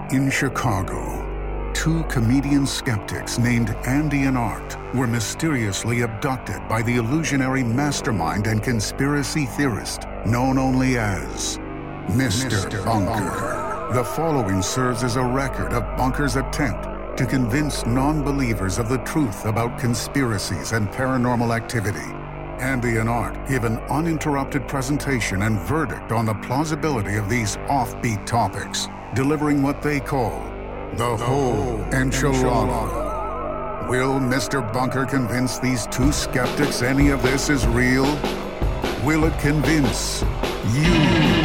In Chicago, two comedian skeptics named Andy and Art were mysteriously abducted by the illusionary mastermind and conspiracy theorist known only as Mr. Bunker. The following serves as a record of Bunker's attempt to convince non-believers of the truth about conspiracies and paranormal activity. Andy and Art give an uninterrupted presentation and verdict on the plausibility of these offbeat topics, delivering what they call the whole enchilada. Will Mr. Bunker convince these two skeptics any of this is real? Will it convince you?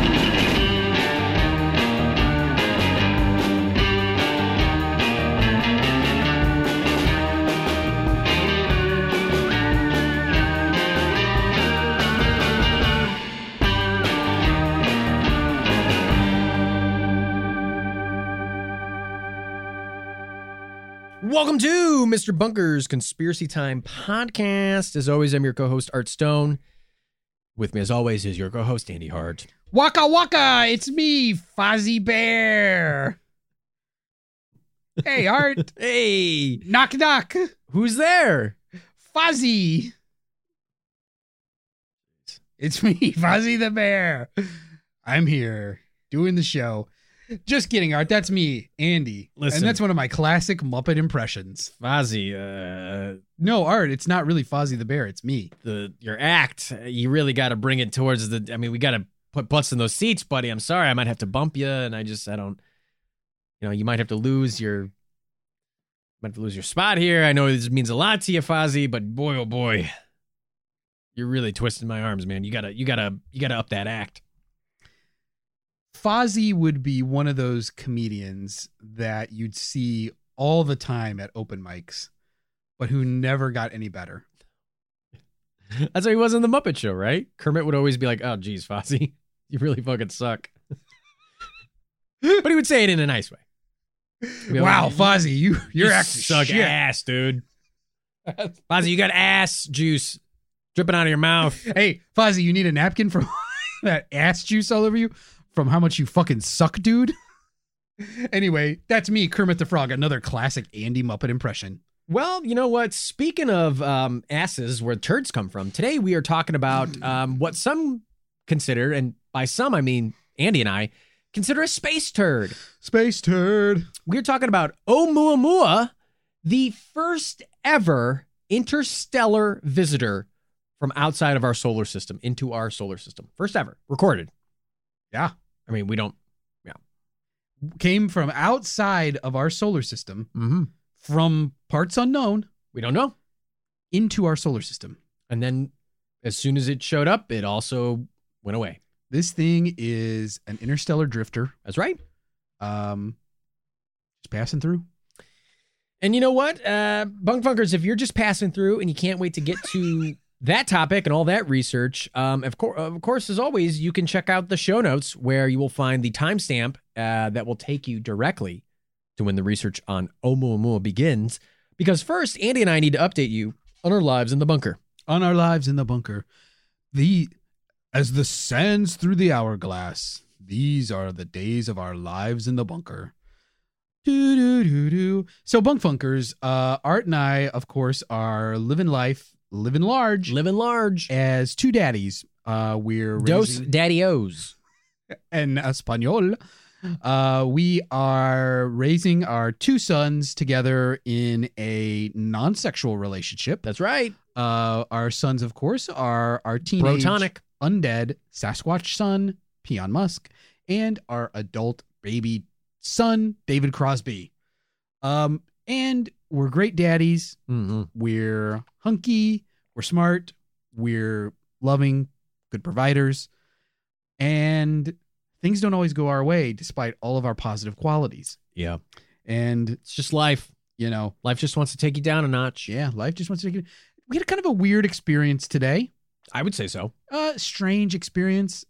Welcome to Mr. Bunker's Conspiracy Time podcast. As always, I'm your co-host, Art Stone. With me, as always, is your co-host, Andy Hart. Waka waka, it's me, Fozzie Bear. Hey, Art. Hey. Knock knock. Who's there? Fozzie. It's me, Fozzie the Bear. I'm here doing the show. Just kidding, Art. That's me, Andy. Listen. And that's one of my classic Muppet impressions. Fozzie, No, Art, it's not really Fozzie the Bear. It's me. your act, you really got to bring it towards we got to put butts in those seats, buddy. I'm sorry. I might have to bump you, and I don't, you might have to lose your spot here. I know this means a lot to you, Fozzie, but boy, oh boy, you're really twisting my arms, man. You gotta up that act. Fozzie would be one of those comedians that you'd see all the time at open mics, but who never got any better. That's how he was in the Muppet Show, right? Kermit would always be like, "Oh, geez, Fozzie, you really fucking suck." But he would say it in a nice way. Wow, Fozzie, you're acting actually suck shit. ass, dude. Fozzie, you got ass juice dripping out of your mouth. Hey, Fozzie, you need a napkin from that ass juice all over you from how much you fucking suck, dude? Anyway, that's me, Kermit the Frog, another classic Andy Muppet impression. Well, you know what? Speaking of asses, where turds come from, today we are talking about what some consider, and by some I mean Andy and I, consider a space turd. Space turd. We're talking about Oumuamua, the first ever interstellar visitor from outside of our solar system into our solar system. First ever recorded. Yeah. I mean, we don't, yeah. Came from outside of our solar system, from parts unknown. We don't know. Into our solar system. And then as soon as it showed up, it also went away. This thing is an interstellar drifter. That's right. Just passing through. And you know what? Bunk Funkers, if you're just passing through and you can't wait to get to that topic and all that research, of course, as always, you can check out the show notes where you will find the timestamp that will take you directly to when the research on Oumuamua begins. Because first, Andy and I need to update you on our lives in the bunker. On our lives in the bunker. As the sands through the hourglass, these are the days of our lives in the bunker. So, Bunk Funkers, Art and I, of course, are living life, living large as two daddies. We're Dos daddy-os. En español. We are raising our two sons together in a non-sexual relationship. That's right. Our sons, of course, are our teenage Protonic undead Sasquatch son, Peon Musk, and our adult baby son, David Crosby. And we're great daddies. Mm-hmm. We're hunky. We're smart. We're loving, good providers. And things don't always go our way despite all of our positive qualities. Yeah. And it's just life. Life just wants to take you down a notch. Yeah, life just wants to take you. We had kind of a weird experience today. I would say so. Strange experience.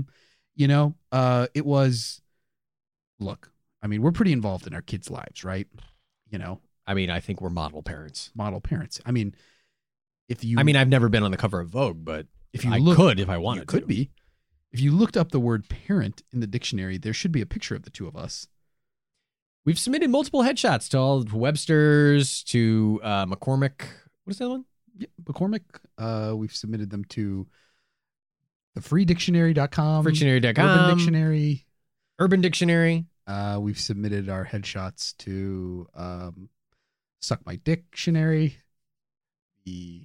It was, look, I mean, we're pretty involved in our kids' lives, right? I mean, I think we're model parents. I mean, I've never been on the cover of Vogue, but if I could, if I wanted to. Could be. If you looked up the word parent in the dictionary, there should be a picture of the two of us. We've submitted multiple headshots to all Webster's, to McCormick. What is the other one? Yeah, McCormick. We've submitted them to the freedictionary.com. Frictionary.com. Urban Dictionary. Urban Dictionary. We've submitted our headshots to Suck My Dictionary, the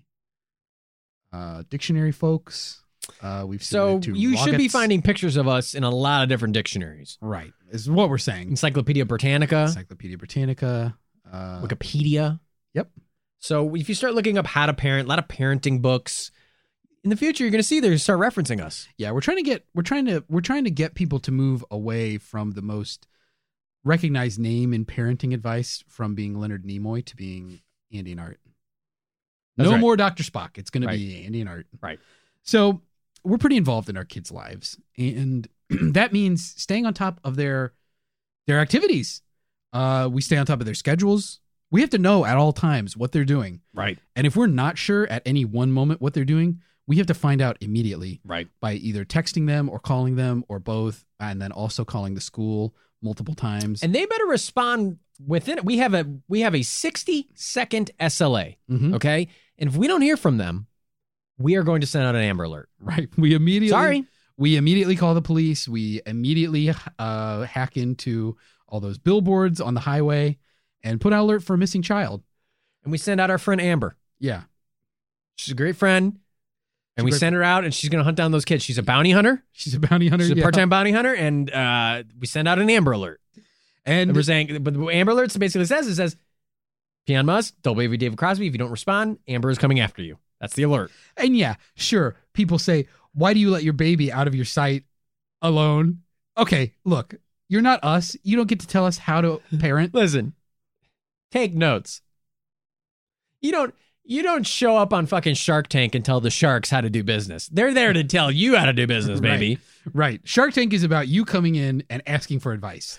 dictionary folks. We've So submitted to you should be Rockets. finding pictures of us in a lot of different dictionaries. Right, is what we're saying. Encyclopedia Britannica, Encyclopedia Britannica. Wikipedia. Yep. So if you start looking up how to parent, a lot of parenting books, in the future you're going to see they start referencing us. Yeah, we're trying to get people to move away from the most recognized name in parenting advice, from being Leonard Nimoy to being Andy and Art. That's No right. more Dr. Spock. It's going to Right. be Andy and Art. Right. So we're pretty involved in our kids' lives, and that means staying on top of their activities. We stay on top of their schedules. We have to know at all times what they're doing. Right. And if we're not sure at any one moment what they're doing, we have to find out immediately Right. by either texting them or calling them or both, and then also calling the school multiple times. And they better respond within it. We have a 60-second SLA. Mhm. Okay. And if we don't hear from them, we are going to send out an Amber Alert. Right. We immediately call the police. We immediately hack into all those billboards on the highway and put out alert for a missing child. And we send out our friend Amber. Yeah. She's a great friend. And we She's a great- send her out, and she's going to hunt down those kids. She's a bounty hunter. She's a bounty hunter. She's a yeah. part-time bounty hunter, and we send out an Amber Alert. And And we're saying, but the Amber Alert basically says, Peon Musk, Double Baby David Crosby, if you don't respond, Amber is coming after you. That's the alert. And yeah, sure. People say, why do you let your baby out of your sight alone? Okay, look, you're not us. You don't get to tell us how to parent. Listen, take notes. You don't show up on fucking Shark Tank and tell the sharks how to do business. They're there to tell you how to do business, baby. Right. Shark Tank is about you coming in and asking for advice.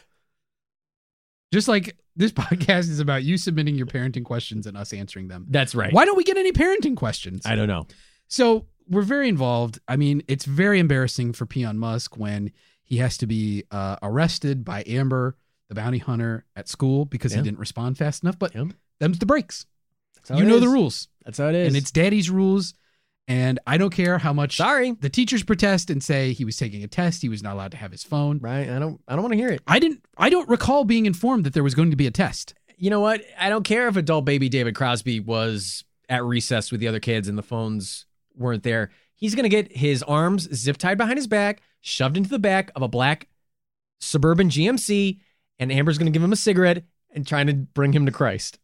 Just like this podcast is about you submitting your parenting questions and us answering them. That's right. Why don't we get any parenting questions? I don't know. So we're very involved. I mean, it's very embarrassing for Peon Musk when he has to be arrested by Amber, the bounty hunter, at school because Yeah. he didn't respond fast enough. But Yeah. them's the breaks. That's how You it know is. the rules. That's how it is. And it's daddy's rules. And I don't care how much sorry. the teachers protest and say he was taking a test. He was not allowed to have his phone. Right. I don't want to hear it. I don't recall being informed that there was going to be a test. You know what? I don't care if adult baby David Crosby was at recess with the other kids and the phones weren't there. He's going to get his arms zip tied behind his back, shoved into the back of a black Suburban GMC, and Amber's going to give him a cigarette and trying to bring him to Christ.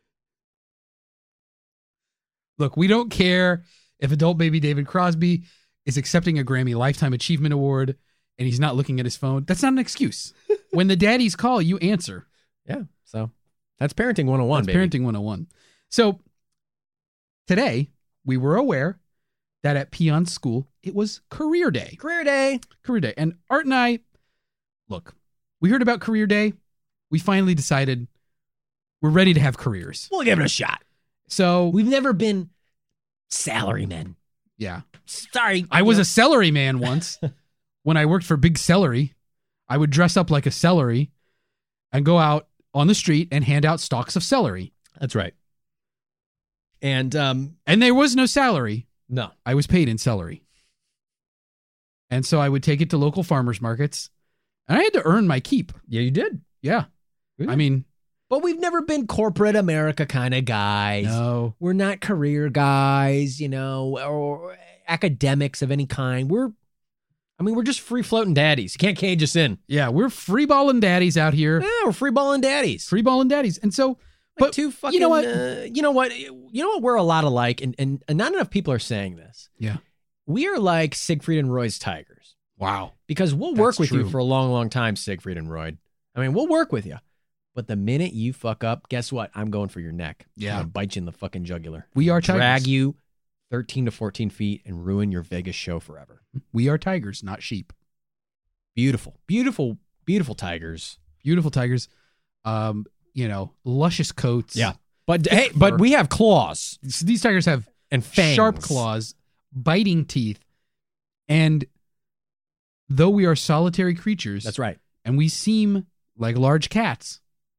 Look, we don't care if adult baby David Crosby is accepting a Grammy Lifetime Achievement Award and he's not looking at his phone. That's not an excuse. When the daddies call, you answer. Yeah. So that's parenting 101, That's baby. parenting 101. So today, we were aware that at Peon's school, it was career day. Career day. Career day. And Art and I, look, we heard about career day. We finally decided we're ready to have careers. We'll give it a shot. So, We've never been salarymen. yeah. Sorry. I was a celery man once. When I worked for Big Celery, I would dress up like a celery and go out on the street and hand out stalks of celery. That's right. And And there was no salary. no. I was paid in celery. And so I would take it to local farmers markets and I had to earn my keep. Yeah, you did. Yeah. Yeah. I mean, But we've never been corporate America kind of guys. no. We're not career guys, or academics of any kind. We're just free floating daddies. You can't cage us in. Yeah, we're free balling daddies out here. Yeah, we're free balling daddies. Free balling daddies. And so, Like but two fucking, you know what? you know what? We're a lot alike, and not enough people are saying this. Yeah. We are like Siegfried and Roy's tigers. Wow. Because we'll work That's with you true. for a long, long time, Siegfried and Roy. I mean, we'll work with you. But the minute you fuck up, guess what? I'm going for your neck. Yeah. I'm gonna bite you in the fucking jugular. We are tigers. Drag you 13 to 14 feet and ruin your Vegas show forever. We are tigers, not sheep. Beautiful, beautiful, beautiful tigers. Beautiful tigers. Luscious coats. Yeah. But hey, but we have claws These tigers have and fangs. sharp claws, biting teeth, and though we are solitary creatures, That's right. and we seem like large cats,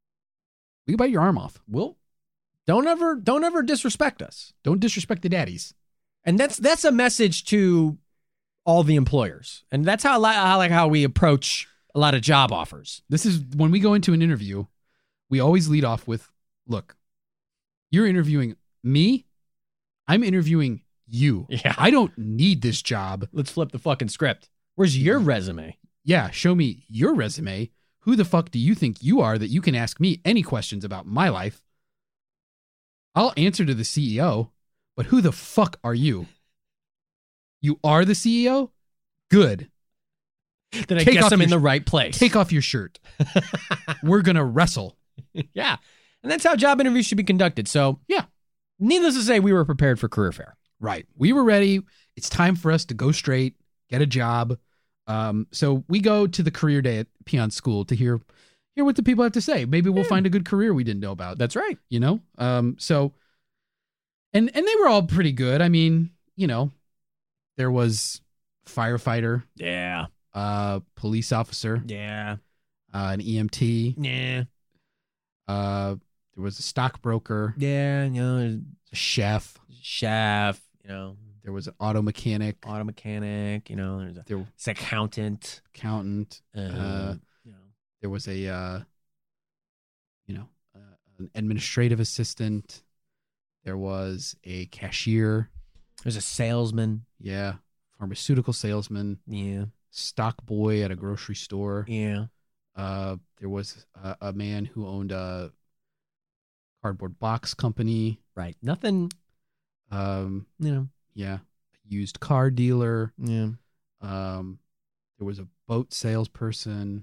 We can bite your arm off. Don't ever disrespect us. Don't disrespect the daddies. And that's a message to all the employers. And that's how I like how we approach a lot of job offers. This is when we go into an interview, we always lead off with, look, you're interviewing me. I'm interviewing you. Yeah. I don't need this job. Let's flip the fucking script. Where's your resume? Yeah. Show me your resume. Who the fuck do you think you are that you can ask me any questions about my life? I'll answer to the CEO, but who the fuck are you? You are the CEO? Good. Then I guess I'm in the right place. Take off your shirt. We're going to wrestle. Yeah. And that's how job interviews should be conducted. So, yeah. Needless to say, we were prepared for career fair. Right. We were ready. It's time for us to go straight, get a job. So we go to the career day at Peon School to hear what the people have to say. Maybe we'll find a good career we didn't know about. That's right. You know? So, and they were all pretty good. I mean, you know, there was firefighter. Yeah. Police officer. Yeah. An EMT. Yeah. There was a stockbroker. Yeah. You know, a chef. You know. There was an auto mechanic. You know, there's an accountant. You know. There was an administrative assistant. There was a cashier. There's a salesman. Yeah. Pharmaceutical salesman. Yeah. Stock boy at a grocery store. Yeah. There was a man who owned a cardboard box company. Right. Nothing. Yeah. A used car dealer. Yeah. There was a boat salesperson.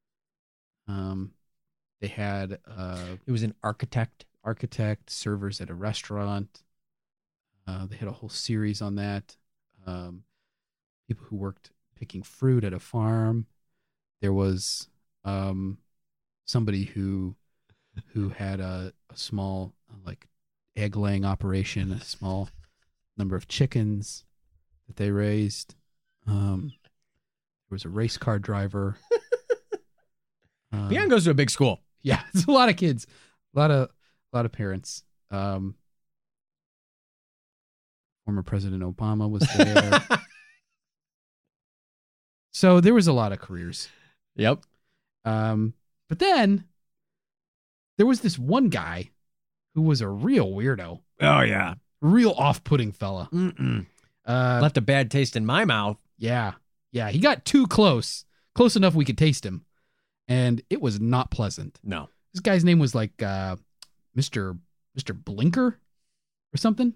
They had it was an architect. Servers at a restaurant. They had a whole series on that. People who worked picking fruit at a farm. There was somebody who had a small like egg laying operation, a small number of chickens that they raised. There was a race car driver. Peon goes to a big school. Yeah, it's a lot of kids, a lot of parents. Former President Obama was there. So there was a lot of careers. Yep. But then there was this one guy who was a real weirdo. Oh yeah. Real off-putting fella. Left a bad taste in my mouth. Yeah. Yeah. He got too close enough we could taste him. And it was not pleasant. No. This guy's name was like Mr. Blinker or something.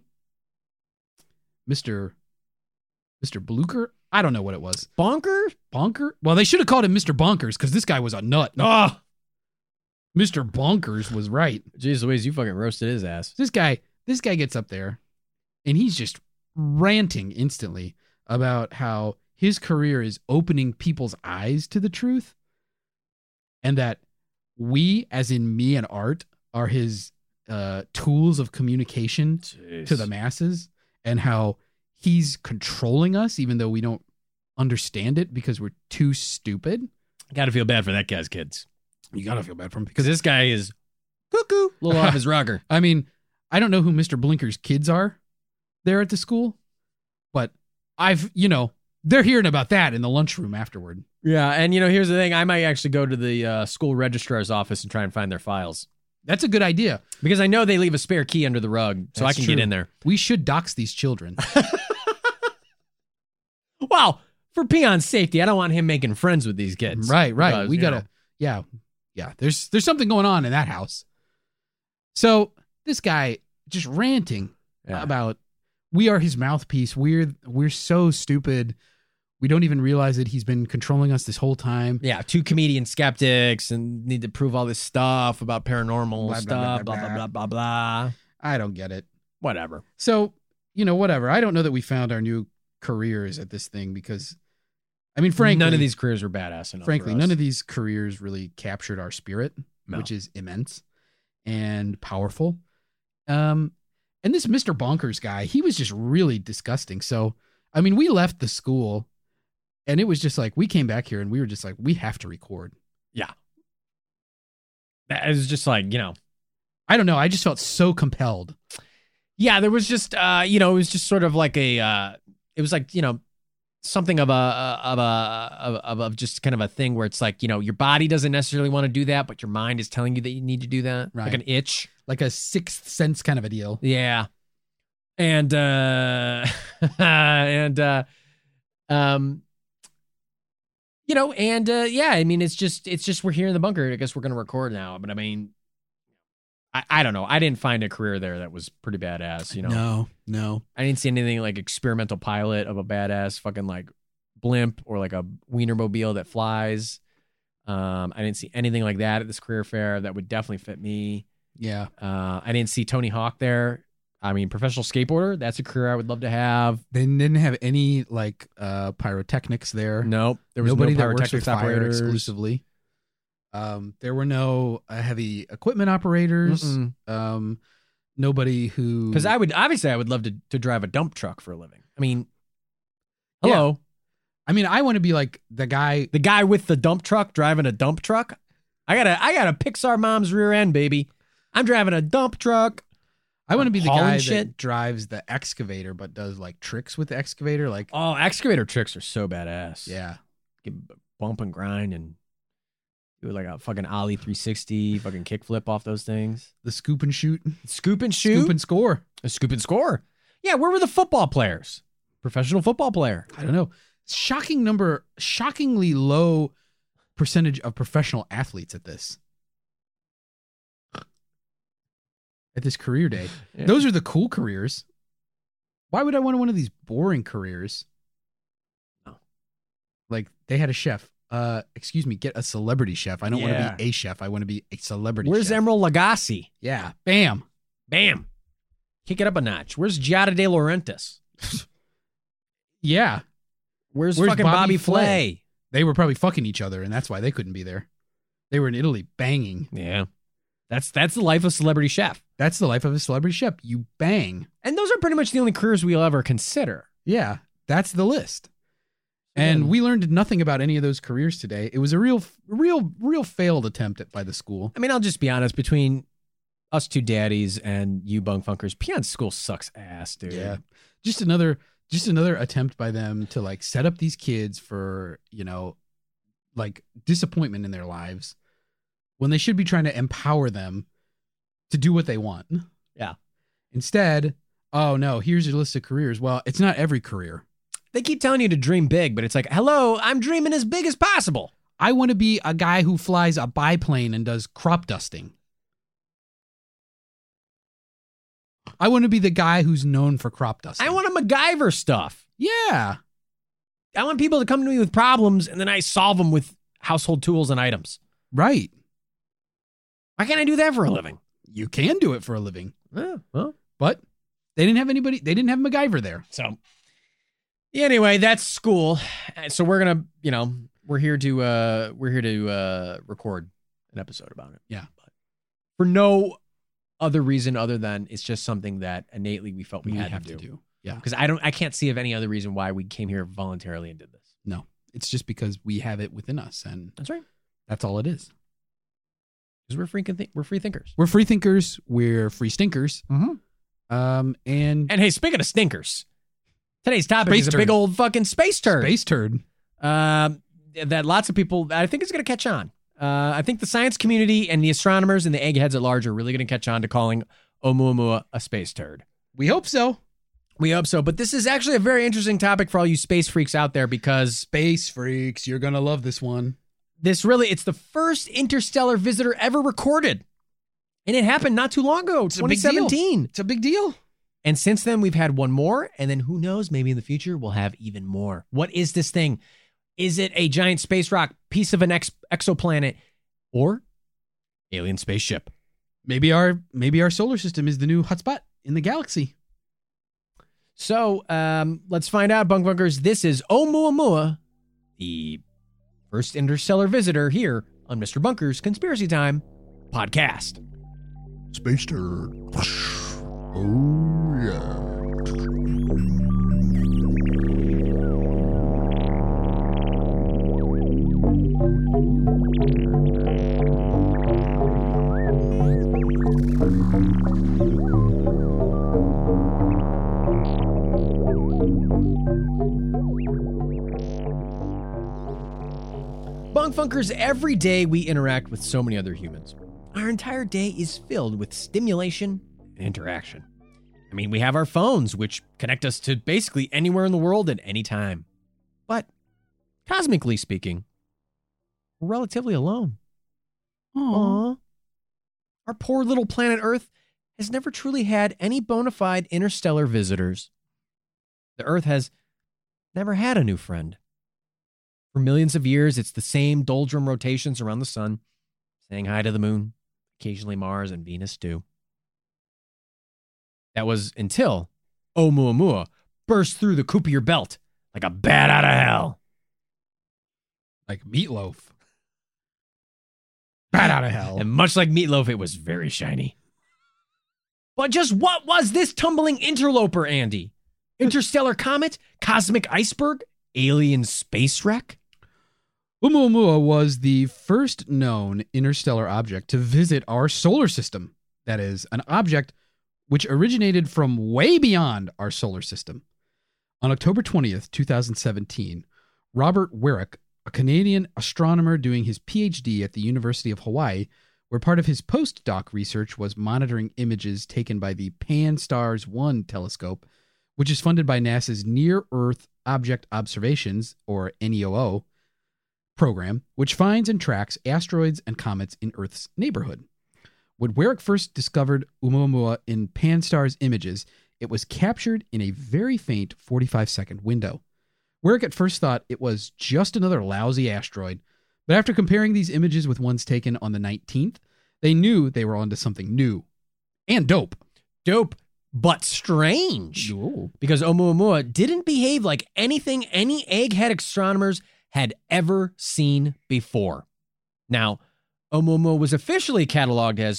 Mr. Blucher? I don't know what it was. Bonker? Well, they should have called him Mr. Bonkers because this guy was a nut. Oh. Mr. Bonkers was right. Jeez Louise, you fucking roasted his ass. This guy gets up there and he's just ranting instantly about how his career is opening people's eyes to the truth. And that we, as in me and Art, are his tools of communication to the masses, and how he's controlling us, even though we don't understand it because we're too stupid. Got to feel bad for that guy's kids. You got to feel bad for him because this guy is cuckoo, a little off his rocker. I mean, I don't know who Mr. Blinker's kids are there at the school, but they're hearing about that in the lunchroom afterward. Yeah, and here's the thing. I might actually go to the school registrar's office and try and find their files. That's a good idea. Because I know they leave a spare key under the rug, so That's I can true. get in there. We should dox these children. Well, for Peon's safety, I don't want him making friends with these kids. Right. Because, We gotta, yeah. There's something going on in that house. So this guy just ranting about we are his mouthpiece. We're so stupid. We don't even realize that he's been controlling us this whole time. Yeah, 2 comedian skeptics and need to prove all this stuff about paranormal stuff, blah, blah, blah, blah, blah. I don't get it. Whatever. So, whatever. I don't know that we found our new careers at this thing because, I mean, frankly, none of these careers were badass enough. Frankly, none of these careers really captured our spirit, which is immense and powerful. And this Mr. Bonkers guy, he was just really disgusting. So, I mean, we left the school and it was just like, we came back here and we were just like, we have to record. Yeah. It was just like, I don't know. I just felt so compelled. Yeah, there was just it was just sort of like it was like, something of just kind of a thing where it's like, your body doesn't necessarily want to do that, but your mind is telling you that you need to do that. Right. Like an itch. Like a sixth sense kind of a deal. Yeah. And yeah, I mean, it's just we're here in the bunker. I guess we're gonna record now. But I mean, I don't know. I didn't find a career there that was pretty badass. No. I didn't see anything like experimental pilot of a badass fucking like blimp or like a Wienermobile that flies. I didn't see anything like that at this career fair that would definitely fit me. Yeah. I didn't see Tony Hawk there. I mean, professional skateboarder, that's a career I would love to have. They didn't have any like pyrotechnics there. Nope. There was nobody no that works with pyrotechnics fire operators. exclusively. There were no heavy equipment operators. Nobody who, because I would love to drive a dump truck for a living. I mean, hello. Yeah. I mean, I want to be like the guy with the dump truck driving a dump truck. I got a Pixar mom's rear end, baby. I'm driving a dump truck. I want to be the guy shit. that drives the excavator, but does like tricks with the excavator. Like, oh, excavator tricks are so badass. yeah, bump and grind and do like a fucking Ollie 360, fucking kickflip off those things. the scoop and shoot, Scoop and shoot. scoop and score. A scoop and score. Yeah, where were the football players? Professional football player. I don't know. Shockingly low percentage of professional athletes at this career day. Yeah. Those are the cool careers. Why would I want one of these boring careers? No. Like they had a chef. Excuse me, get a celebrity chef. I don't want Yeah. to be a chef. I want to be a celebrity Where's chef. Emerald Lagasse? Yeah. Bam. Bam. Kick it up a notch. Where's Giada De Laurentiis? Yeah. Where's Where's fucking Bobby Bobby Flay? They were probably fucking each other, and that's why they couldn't be there. They were in Italy banging. Yeah. That's the life of celebrity chef. That's the life of a celebrity chef. You bang. And those are pretty much the only careers we'll ever consider. Yeah. That's the list. And we learned nothing about any of those careers today. It was a real failed attempt by the school. I mean, I'll just be honest, between us two daddies and you bunk funkers, Peon School sucks ass, dude. Yeah. Just another attempt by them to like set up these kids for, like disappointment in their lives when they should be trying to empower them to do what they want. Yeah. Instead, oh no, here's your list of careers. Well, it's not every career. They keep telling you to dream big, but it's like, hello, I'm dreaming as big as possible. I want to be a guy who flies a biplane and does crop dusting. I want to be the guy who's known for crop dusting. I want to MacGyver stuff. Yeah. I want people to come to me with problems and then I solve them with household tools and items. Right. Why can't I do that for a living? You can do it for a living. Well, But they didn't have MacGyver there. so anyway, that's school. So we're gonna, we're here to record an episode about it. Yeah. But for no other reason other than it's just something that innately we felt we had have to do. Yeah. Because I can't see of any other reason why we came here voluntarily and did this. No, it's just because we have it within us, and That's right. that's all it is. Because we're free thinkers. We're free thinkers. We're free stinkers. Mm-hmm. And hey, speaking of stinkers, today's topic Space is a big turd. old fucking space turd. space turd. That lots of people, I think, is going to catch on. I think the science community and the astronomers and the eggheads at large are really going to catch on to calling Oumuamua a space turd. We hope so. We hope so. But this is actually a very interesting topic for all you space freaks out there because Space freaks, you're gonna love this one. it's the first interstellar visitor ever recorded. And it happened not too long ago, It's a big deal. 2017. It's a big deal. And since then, we've had one more. And then who knows, maybe in the future, we'll have even more. What is this thing? Is it a giant space rock, piece of an exoplanet, or alien spaceship? Maybe our solar system is the new hotspot in the galaxy. So let's find out, Bunk Bunkers. This is Oumuamua, the first interstellar visitor here on Mr. Bunker's Conspiracy Time podcast. Space turd. Oh, yeah. Bunk Funkers, every day we interact with so many other humans. Our entire day is filled with stimulation and interaction. I mean, we have our phones, which connect us to basically anywhere in the world at any time. But cosmically speaking, we're relatively alone. Aww. Our poor little planet Earth has never truly had any bona fide interstellar visitors. The Earth has never had a new friend. For millions of years, it's the same doldrum rotations around the sun, saying hi to the moon, occasionally Mars and Venus too. That was until Oumuamua burst through the Kuiper belt like a bat out of hell. Like Meatloaf. Bat out of hell. And much like Meatloaf, it was very shiny. But just what was this tumbling interloper, Andy? Interstellar comet? Cosmic iceberg? Alien space wreck? Oumuamua was the first known interstellar object to visit our solar system. That is, an object which originated from way beyond our solar system. On October 20th, 2017, Robert Wyrick, a Canadian astronomer doing his PhD at the University of Hawaii, where part of his postdoc research was monitoring images taken by the Pan-STARRS-1 telescope, which is funded by NASA's Near-Earth Object Observations, or NEOO, program, which finds and tracks asteroids and comets in Earth's neighborhood. When Wyrick first discovered Oumuamua in Pan-STARRS images, it was captured in a very faint 45-second window. Wyrick at first thought it was just another lousy asteroid, but after comparing these images with ones taken on the 19th, they knew they were onto something new and dope. Dope, but strange. Ooh. Because Oumuamua didn't behave like anything any egghead astronomers had ever seen before. Now, Oumuamua was officially cataloged as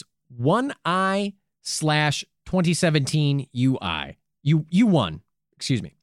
1I/2017 UI. U1, excuse me.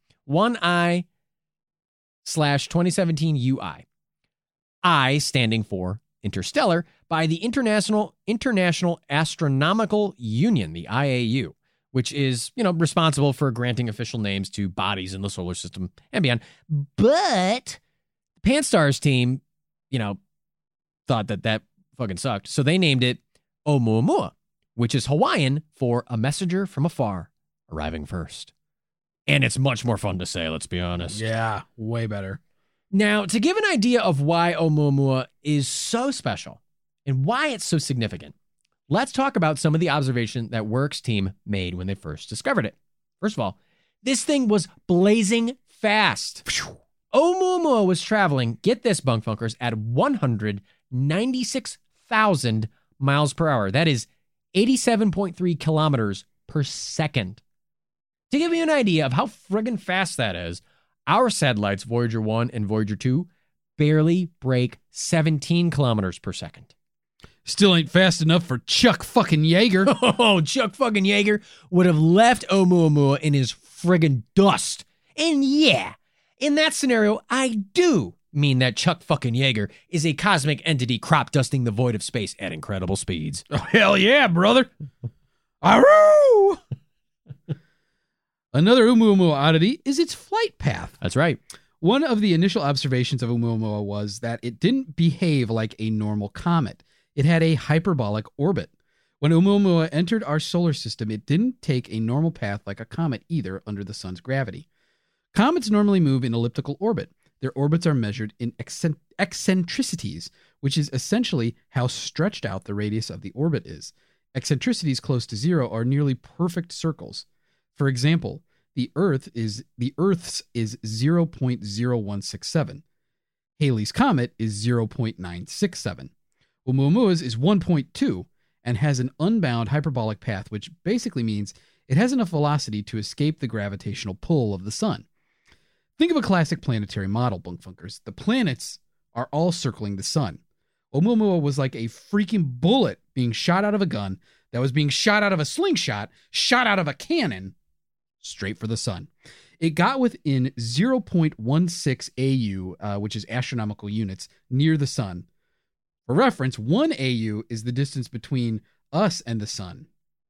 1I/2017 UI. I standing for interstellar by the International Astronomical Union, the IAU, which is, responsible for granting official names to bodies in the solar system and beyond. But the Pan-STARRS team, thought that fucking sucked. So they named it Oumuamua, which is Hawaiian for a messenger from afar arriving first. And it's much more fun to say, let's be honest. Yeah, way better. Now, to give an idea of why Oumuamua is so special and why it's so significant, let's talk about some of the observation that Wyrick's team made when they first discovered it. First of all, this thing was blazing fast. Oumuamua was traveling, get this, Bunk Funkers, at 196,000 miles per hour. That is 87.3 kilometers per second. To give you an idea of how friggin' fast that is, our satellites, Voyager 1 and Voyager 2, barely break 17 kilometers per second. Still ain't fast enough for Chuck fucking Yeager. Oh, Chuck fucking Yeager would have left Oumuamua in his friggin' dust. And yeah, in that scenario, I do mean that Chuck fucking Yeager is a cosmic entity crop dusting the void of space at incredible speeds. Oh, hell yeah, brother. Aroo! Another Oumuamua oddity is its flight path. That's right. One of the initial observations of Oumuamua was that it didn't behave like a normal comet. It had a hyperbolic orbit. When Oumuamua entered our solar system, it didn't take a normal path like a comet either under the sun's gravity. Comets normally move in elliptical orbit. Their orbits are measured in eccentricities, which is essentially how stretched out the radius of the orbit is. Eccentricities close to zero are nearly perfect circles. For example, the Earth's is 0.0167. Halley's Comet is 0.967. Oumuamua's is 1.2 and has an unbound hyperbolic path, which basically means it has enough velocity to escape the gravitational pull of the sun. Think of a classic planetary model, Bunk Funkers. The planets are all circling the sun. Oumuamua was like a freaking bullet being shot out of a gun that was being shot out of a slingshot, shot out of a cannon, straight for the sun. It got within 0.16 AU, which is astronomical units, near the sun. For reference, 1 AU is the distance between us and the sun.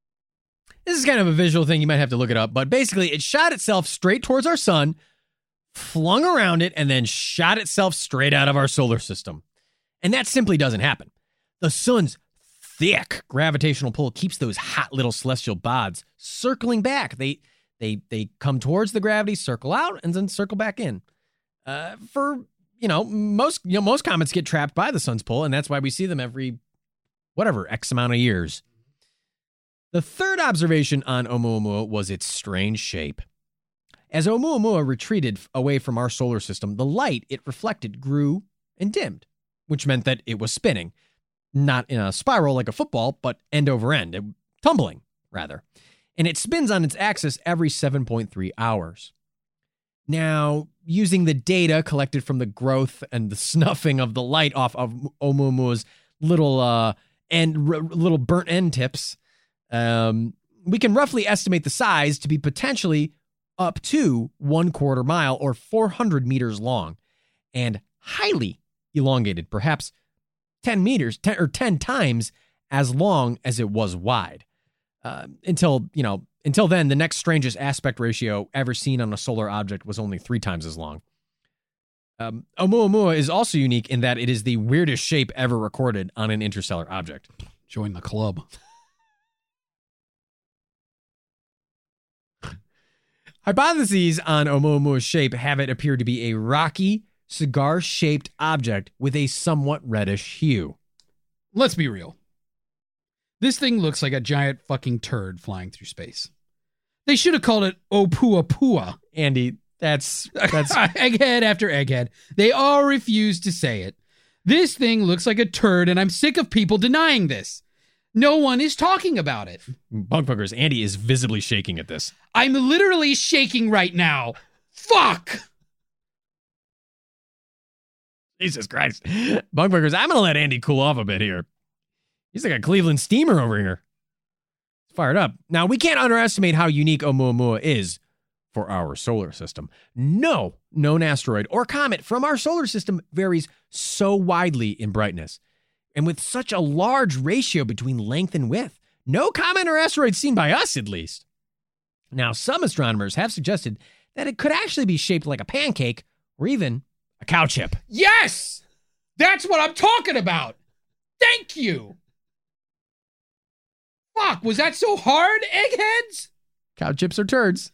This is kind of a visual thing. You might have to look it up. But basically, it shot itself straight towards our sun, flung around it, and then shot itself straight out of our solar system. And that simply doesn't happen. The sun's thick gravitational pull keeps those hot little celestial bodies circling back. They come towards the gravity, circle out, and then circle back in. Most comets get trapped by the sun's pull, and that's why we see them every X amount of years. The third observation on Oumuamua was its strange shape. As Oumuamua retreated away from our solar system, the light it reflected grew and dimmed, which meant that it was spinning. Not in a spiral like a football, but end over end, tumbling, rather. And it spins on its axis every 7.3 hours. Now, using the data collected from the growth and the snuffing of the light off of Oumuamua's little burnt end tips, we can roughly estimate the size to be potentially up to 1/4 mile or 400 meters long, and highly elongated, perhaps 10 meters, 10 times as long as it was wide. Until then, the next strangest aspect ratio ever seen on a solar object was only 3 times as long. Oumuamua is also unique in that it is the weirdest shape ever recorded on an interstellar object. Join the club. Hypotheses on Oumuamua's shape have it appear to be a rocky, cigar-shaped object with a somewhat reddish hue. Let's be real. This thing looks like a giant fucking turd flying through space. They should have called it Opuapua. Andy, that's egghead after egghead. They all refuse to say it. This thing looks like a turd, and I'm sick of people denying this. No one is talking about it. Bunkfuckers, Andy is visibly shaking at this. I'm literally shaking right now. Fuck! Jesus Christ. Bunkfuckers, I'm going to let Andy cool off a bit here. He's like a Cleveland steamer over here. It's fired up. Now, we can't underestimate how unique Oumuamua is for our solar system. No known asteroid or comet from our solar system varies so widely in brightness. And with such a large ratio between length and width, no comet or asteroid seen by us, at least. Now, some astronomers have suggested that it could actually be shaped like a pancake or even a cow chip. Yes! That's what I'm talking about! Thank you! Fuck, was that so hard, eggheads? Cow chips are turds.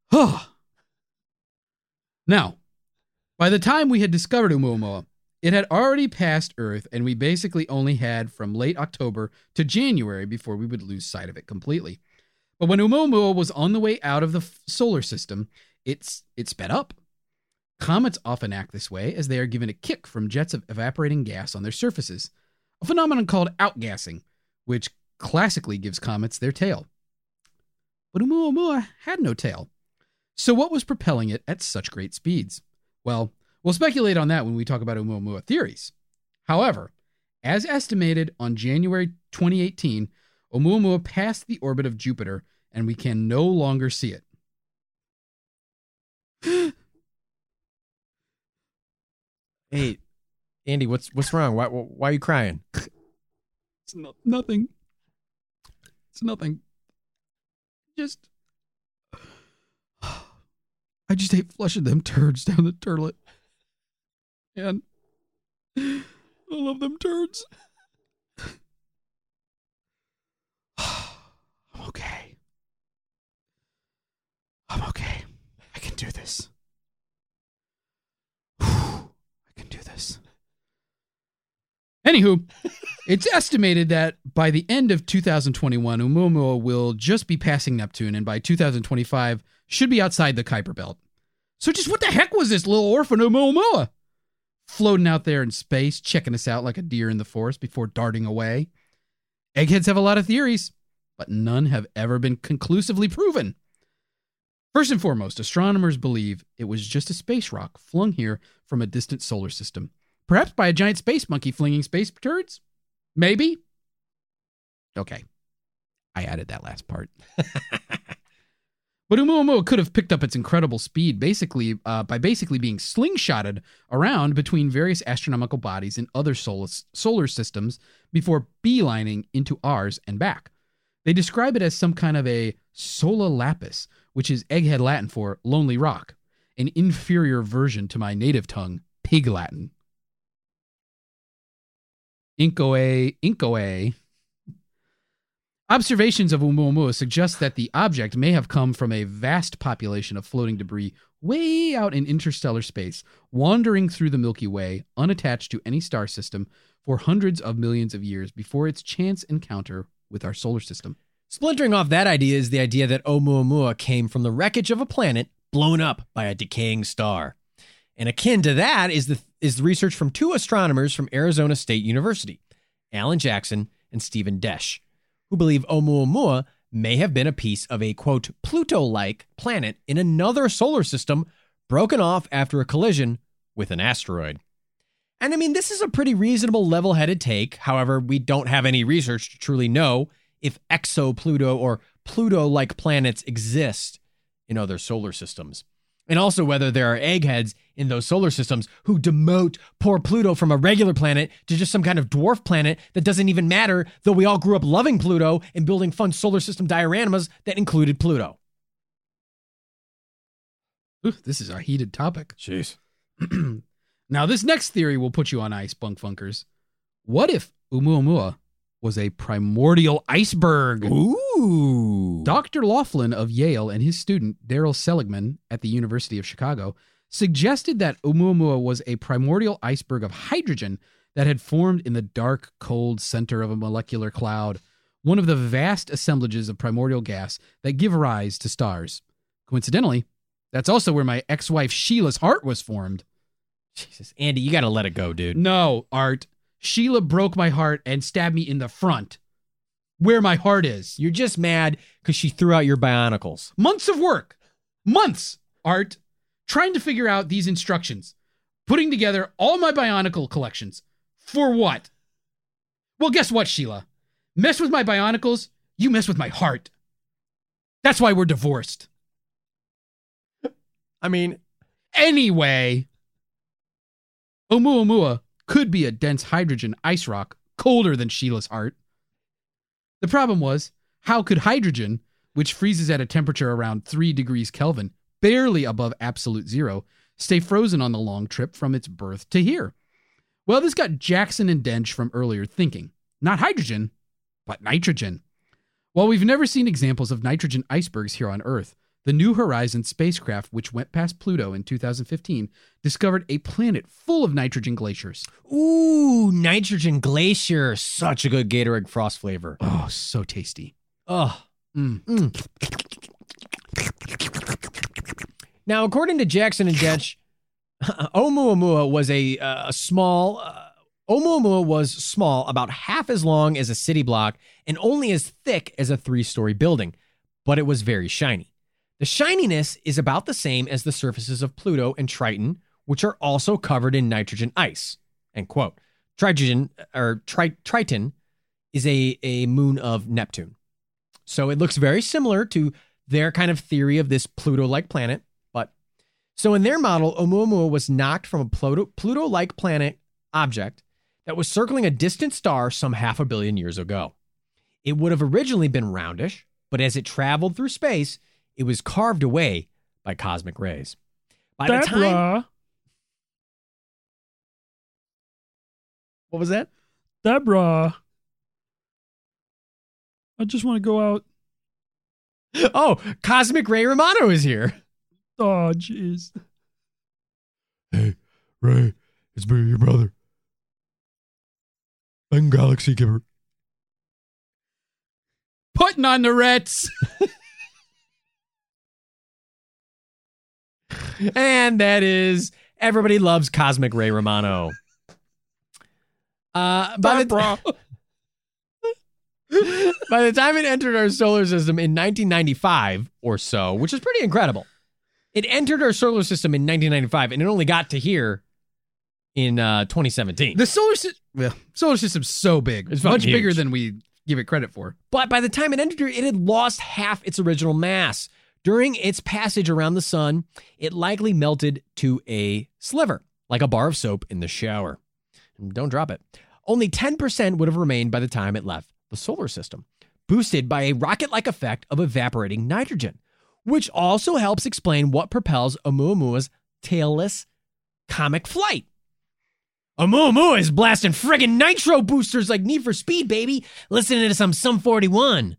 Now, by the time we had discovered Oumuamua, it had already passed Earth, and we basically only had from late October to January before we would lose sight of it completely. But when Oumuamua was on the way out of the solar system, it sped up. Comets often act this way as they are given a kick from jets of evaporating gas on their surfaces, a phenomenon called outgassing, which classically gives comets their tail. But Oumuamua had no tail. So what was propelling it at such great speeds? Well, we'll speculate on that when we talk about Oumuamua theories. However, as estimated on January 2018, Oumuamua passed the orbit of Jupiter, and we can no longer see it. Hey, Andy, what's wrong? Why are you crying? It's nothing. It's nothing. I just hate flushing them turds down the toilet. And I love them turds. I'm okay. I'm okay. I can do this. I can do this. Anywho, it's estimated that by the end of 2021, Oumuamua will just be passing Neptune, and by 2025, should be outside the Kuiper Belt. So just what the heck was this little orphan Oumuamua? Floating out there in space, checking us out like a deer in the forest before darting away. Eggheads have a lot of theories, but none have ever been conclusively proven. First and foremost, astronomers believe it was just a space rock flung here from a distant solar system. Perhaps by a giant space monkey flinging space turds? Maybe? Okay. I added that last part. But Oumuamua could have picked up its incredible speed by basically being slingshotted around between various astronomical bodies in other solar systems before beelining into ours and back. They describe it as some kind of a sola lapis, which is egghead Latin for lonely rock, an inferior version to my native tongue, pig Latin. Incoe. Observations of Oumuamua suggest that the object may have come from a vast population of floating debris way out in interstellar space, wandering through the Milky Way, unattached to any star system, for hundreds of millions of years before its chance encounter with our solar system. Splintering off that idea is the idea that Oumuamua came from the wreckage of a planet blown up by a decaying star. And akin to that is the research from two astronomers from Arizona State University, Alan Jackson and Stephen Desch, who believe Oumuamua may have been a piece of a, quote, Pluto-like planet in another solar system broken off after a collision with an asteroid. And I mean, this is a pretty reasonable level-headed take. However, we don't have any research to truly know if exo-Pluto or Pluto-like planets exist in other solar systems. And also whether there are eggheads in those solar systems who demote poor Pluto from a regular planet to just some kind of dwarf planet that doesn't even matter, though we all grew up loving Pluto and building fun solar system dioramas that included Pluto. Ooh, this is a heated topic. Jeez. Now, this next theory will put you on ice, bunk funkers. What if Oumuamua was a primordial iceberg? Ooh. Dr. Laughlin of Yale and his student, Daryl Seligman at the University of Chicago, suggested that Oumuamua was a primordial iceberg of hydrogen that had formed in the dark, cold center of a molecular cloud, one of the vast assemblages of primordial gas that give rise to stars. Coincidentally, that's also where my ex-wife Sheila's heart was formed. Jesus, Andy, you got to let it go, dude. No, Art. Sheila broke my heart and stabbed me in the front, where my heart is. You're just mad because she threw out your bionicles. Months of work. Months, Art, trying to figure out these instructions. Putting together all my bionicle collections. For what? Well, guess what, Sheila? Mess with my bionicles, you mess with my heart. That's why we're divorced. I mean, anyway, Oumuamua could be a dense hydrogen ice rock colder than Sheila's heart. The problem was, how could hydrogen, which freezes at a temperature around 3 degrees Kelvin, barely above absolute zero, stay frozen on the long trip from its birth to here? Well, this got Jackson and Dench from earlier thinking. Not hydrogen, but nitrogen. While we've never seen examples of nitrogen icebergs here on Earth, the New Horizons spacecraft, which went past Pluto in 2015, discovered a planet full of nitrogen glaciers. Ooh, nitrogen glacier. Such a good Gatorade Frost flavor. Oh, so tasty. Oh. Now, according to Jackson and Dench, Oumuamua was small, about half as long as a city block and only as thick as a 3-story building, but it was very shiny. The shininess is about the same as the surfaces of Pluto and Triton, which are also covered in nitrogen ice. End quote. Triton is a moon of Neptune. So it looks very similar to their kind of theory of this Pluto-like planet. So in their model, Oumuamua was knocked from a Pluto-like planet object that was circling a distant star some 500 million years ago. It would have originally been roundish, but as it traveled through space, it was carved away by cosmic rays. By the time... What was that? Deborah. I just want to go out. Oh, Cosmic Ray Romano is here. Oh, jeez. Hey, Ray, it's me, your brother. I'm Galaxy Giver. Putting on the Reds. And that is Everybody Loves Cosmic Ray Romano. By the time it entered our solar system in 1995 or so, which is pretty incredible, it entered our solar system in 1995 and it only got to here in 2017. The solar system's so big. It's much huge. bigger than we give it credit for. But by the time it entered here, it had lost half its original mass. During its passage around the sun, it likely melted to a sliver, like a bar of soap in the shower. And don't drop it. Only 10% would have remained by the time it left the solar system. boosted by a rocket-like effect of evaporating nitrogen, which also helps explain what propels Oumuamua tailless comic flight. Oumuamua is blasting friggin' nitro boosters like Need for Speed, baby. Listening to some Sum 41.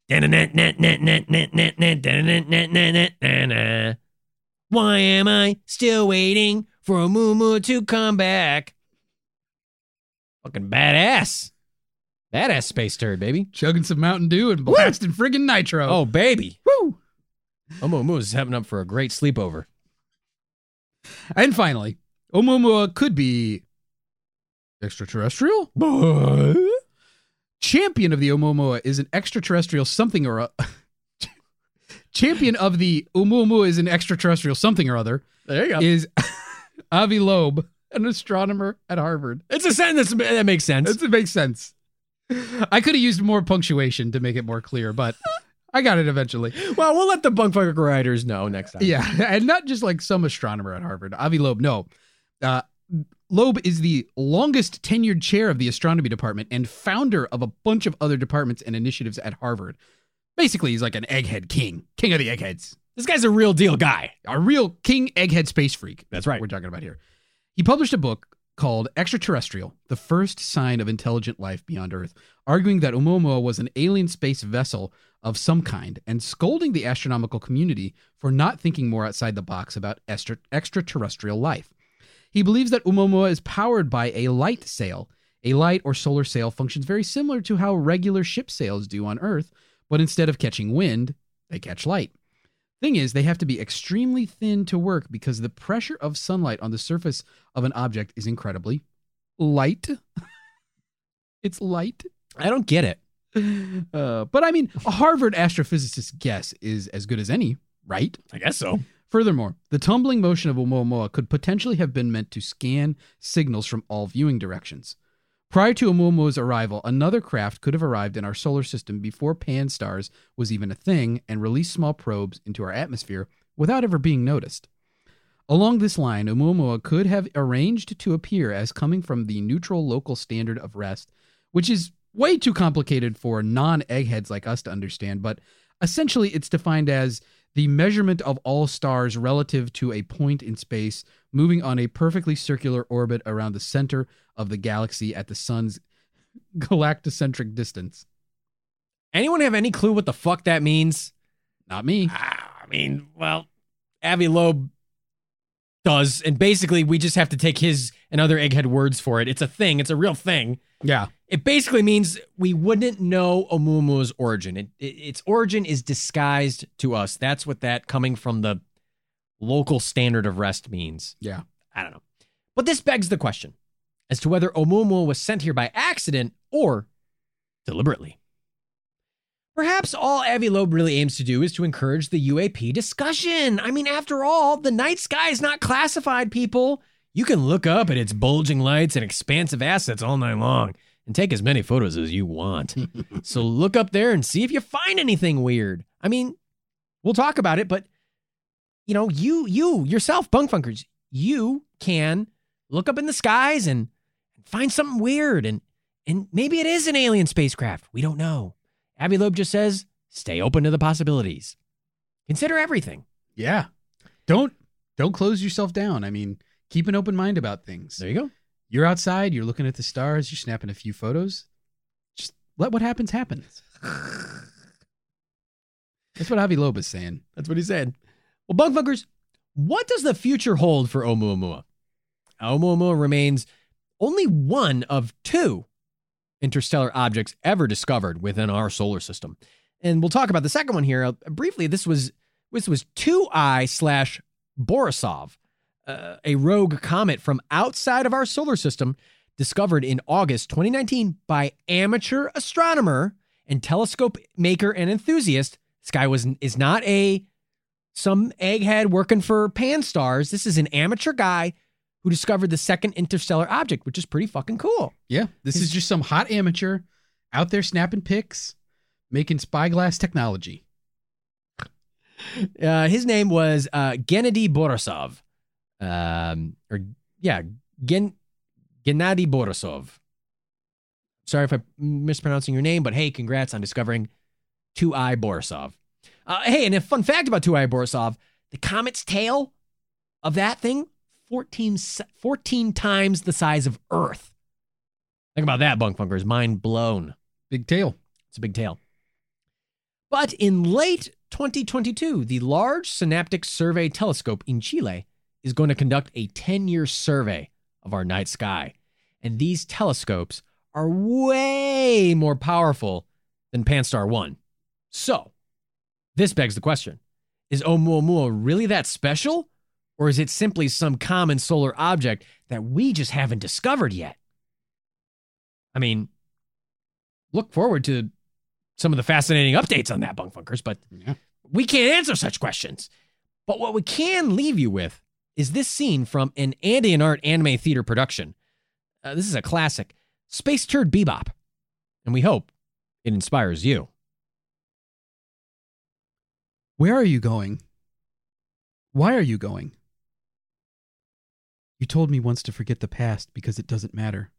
Why am I still waiting for Oumuamua to come back? Fucking badass. Badass space turd, baby. Chugging some Mountain Dew and blasting friggin' nitro. Oh, baby. Woo! Oumuamua is having up for a great sleepover. And finally, Oumuamua could be extraterrestrial? Champion of the Oumuamua is an extraterrestrial something or other. Champion of the Oumuamua is an extraterrestrial something or other. There you go. Is Avi Loeb, an astronomer at Harvard. It's a sentence that makes sense. It makes sense. I could have used more punctuation to make it more clear, but I got it eventually. Well, we'll let the Bunkfucker writers know next time. Yeah, and not just like some astronomer at Harvard. Avi Loeb, no. Loeb is the longest tenured chair of the astronomy department and founder of a bunch of other departments and initiatives at Harvard. Basically, he's like an egghead king of the eggheads. This guy's a real deal guy. A real king egghead space freak. That's right. We're talking about here. He published a book called Extraterrestrial, The First Sign of Intelligent Life Beyond Earth, arguing that Oumuamua was an alien space vessel of some kind and scolding the astronomical community for not thinking more outside the box about extraterrestrial life. He believes that Oumuamua is powered by a light sail. A light or solar sail functions very similar to how regular ship sails do on Earth, but instead of catching wind, they catch light. Thing is, they have to be extremely thin to work because the pressure of sunlight on the surface of an object is incredibly light. It's light. I don't get it. But I mean, a Harvard astrophysicist's guess is as good as any, right? I guess so. Furthermore, the tumbling motion of Oumuamua could potentially have been meant to scan signals from all viewing directions. Prior to Oumuamua's arrival, another craft could have arrived in our solar system before Pan-STARRS was even a thing and released small probes into our atmosphere without ever being noticed. Along this line, Oumuamua could have arranged to appear as coming from the neutral local standard of rest, which is way too complicated for non-eggheads like us to understand, but essentially it's defined as the measurement of all stars relative to a point in space moving on a perfectly circular orbit around the center of the galaxy at the sun's galactocentric distance. Anyone have any clue what the fuck that means? Not me. I mean, well, Avi Loeb does, and basically we just have to take his and other egghead words for it. It's a thing. It's a real thing. Yeah. It basically means we wouldn't know Oumuamua's origin. Its origin is disguised to us. That's what that coming from the local standard of rest means. Yeah. I don't know. But this begs the question as to whether Oumuamua was sent here by accident or deliberately. Perhaps all Avi Loeb really aims to do is to encourage the UAP discussion. I mean, after all, the night sky is not classified, people. You can look up at its bulging lights and expansive assets all night long and take as many photos as you want. So look up there and see if you find anything weird. I mean, we'll talk about it, but you know, you yourself, Bunkfunkers, you can look up in the skies and find something weird, and maybe it is an alien spacecraft. We don't know. Avi Loeb just says, stay open to the possibilities. Consider everything. Yeah. Don't close yourself down. I mean, keep an open mind about things. There you go. You're outside, you're looking at the stars, you're snapping a few photos. Just let what happens happen. That's what Avi Loeb is saying. That's what he said. Well, Bunkfunkers, what does the future hold for Oumuamua? Oumuamua remains only one of two interstellar objects ever discovered within our solar system. And we'll talk about the second one here. Briefly, this was 2I/Borisov, a rogue comet from outside of our solar system discovered in August 2019 by amateur astronomer and telescope maker and enthusiast. This guy is not some egghead working for Pan-STARRS. This is an amateur guy who discovered the second interstellar object, which is pretty fucking cool. Yeah, this is just some hot amateur out there snapping pics, making spyglass technology. His name was Gennady Borisov. Gennady Borisov. Sorry if I'm mispronouncing your name, but hey, congrats on discovering 2I Borisov. Hey, and a fun fact about 2I Borisov, the comet's tail of that thing, 14 times the size of Earth. Think about that, bunk funkers. Mind blown. Big tail. It's a big tail. But in late 2022, the Large Synaptic Survey Telescope in Chile is going to conduct a 10-year survey of our night sky. And these telescopes are way more powerful than Pan-STARRS 1. So, this begs the question, is Oumuamua really that special? Or is it simply some common solar object that we just haven't discovered yet? I mean, look forward to some of the fascinating updates on that, bunk funkers, but we can't answer such questions. But what we can leave you with is this scene from an Andy and Art anime theater production. This is a classic, Space Turd Bebop, and we hope it inspires you. Where are you going? Why are you going? You told me once to forget the past because it doesn't matter.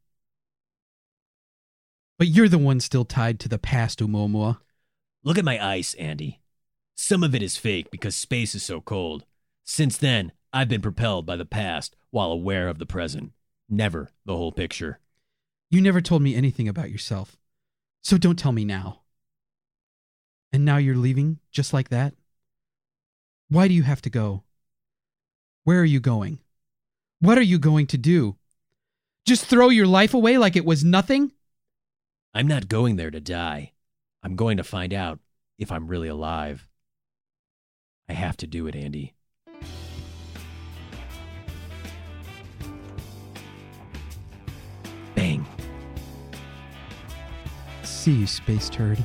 But you're the one still tied to the past, Oumuamua. Look at my ice, Andy. Some of it is fake because space is so cold. Since then, I've been propelled by the past while aware of the present. Never the whole picture. You never told me anything about yourself, so don't tell me now. And now you're leaving just like that? Why do you have to go? Where are you going? What are you going to do? Just throw your life away like it was nothing? I'm not going there to die. I'm going to find out if I'm really alive. I have to do it, Andy. Bang. See you, space turd.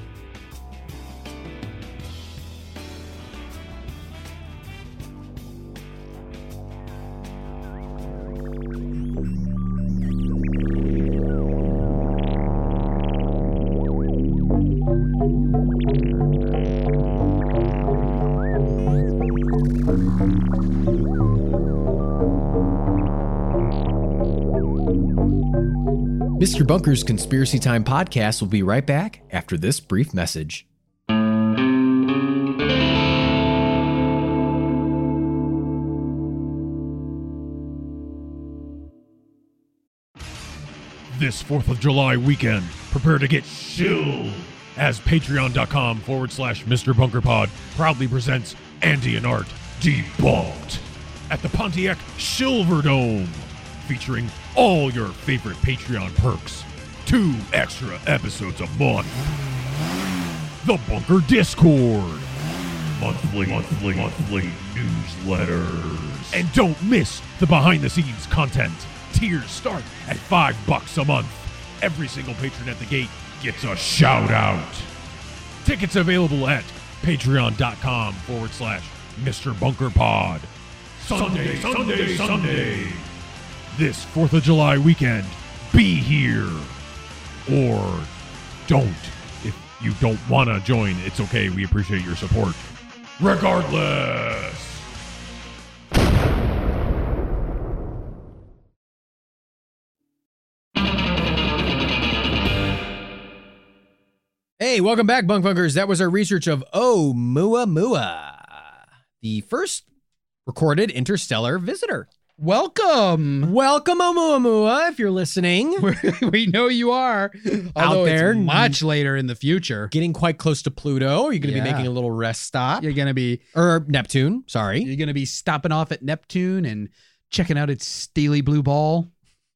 Mr. Bunker's Conspiracy Time podcast will be right back after this brief message. This 4th of July weekend, prepare to get chilled as patreon.com/Mr. Bunker Pod proudly presents Andy and Art Debunked at the Pontiac Silverdome, featuring all your favorite Patreon perks, 2 extra episodes a month, the Bunker Discord, monthly newsletters, and don't miss the behind-the-scenes content. Tiers start at $5 a month. Every single patron at the gate gets a shout-out. Tickets available at patreon.com/Mr. Bunker Pod. Sunday. This 4th of July weekend, be here. Or don't. If you don't want to join, it's okay. We appreciate your support. Regardless. Hey, welcome back, Bunk Bunkers. That was our research of Oumuamua, the first recorded interstellar visitor. Welcome. Welcome, Oumuamua, if you're listening. We know you are. Although there. it's much later in the future. Getting quite close to Pluto. You're going to be Yeah. making a little rest stop. You're going to be Or Neptune, sorry. You're going to be stopping off at Neptune and checking out its steely blue ball.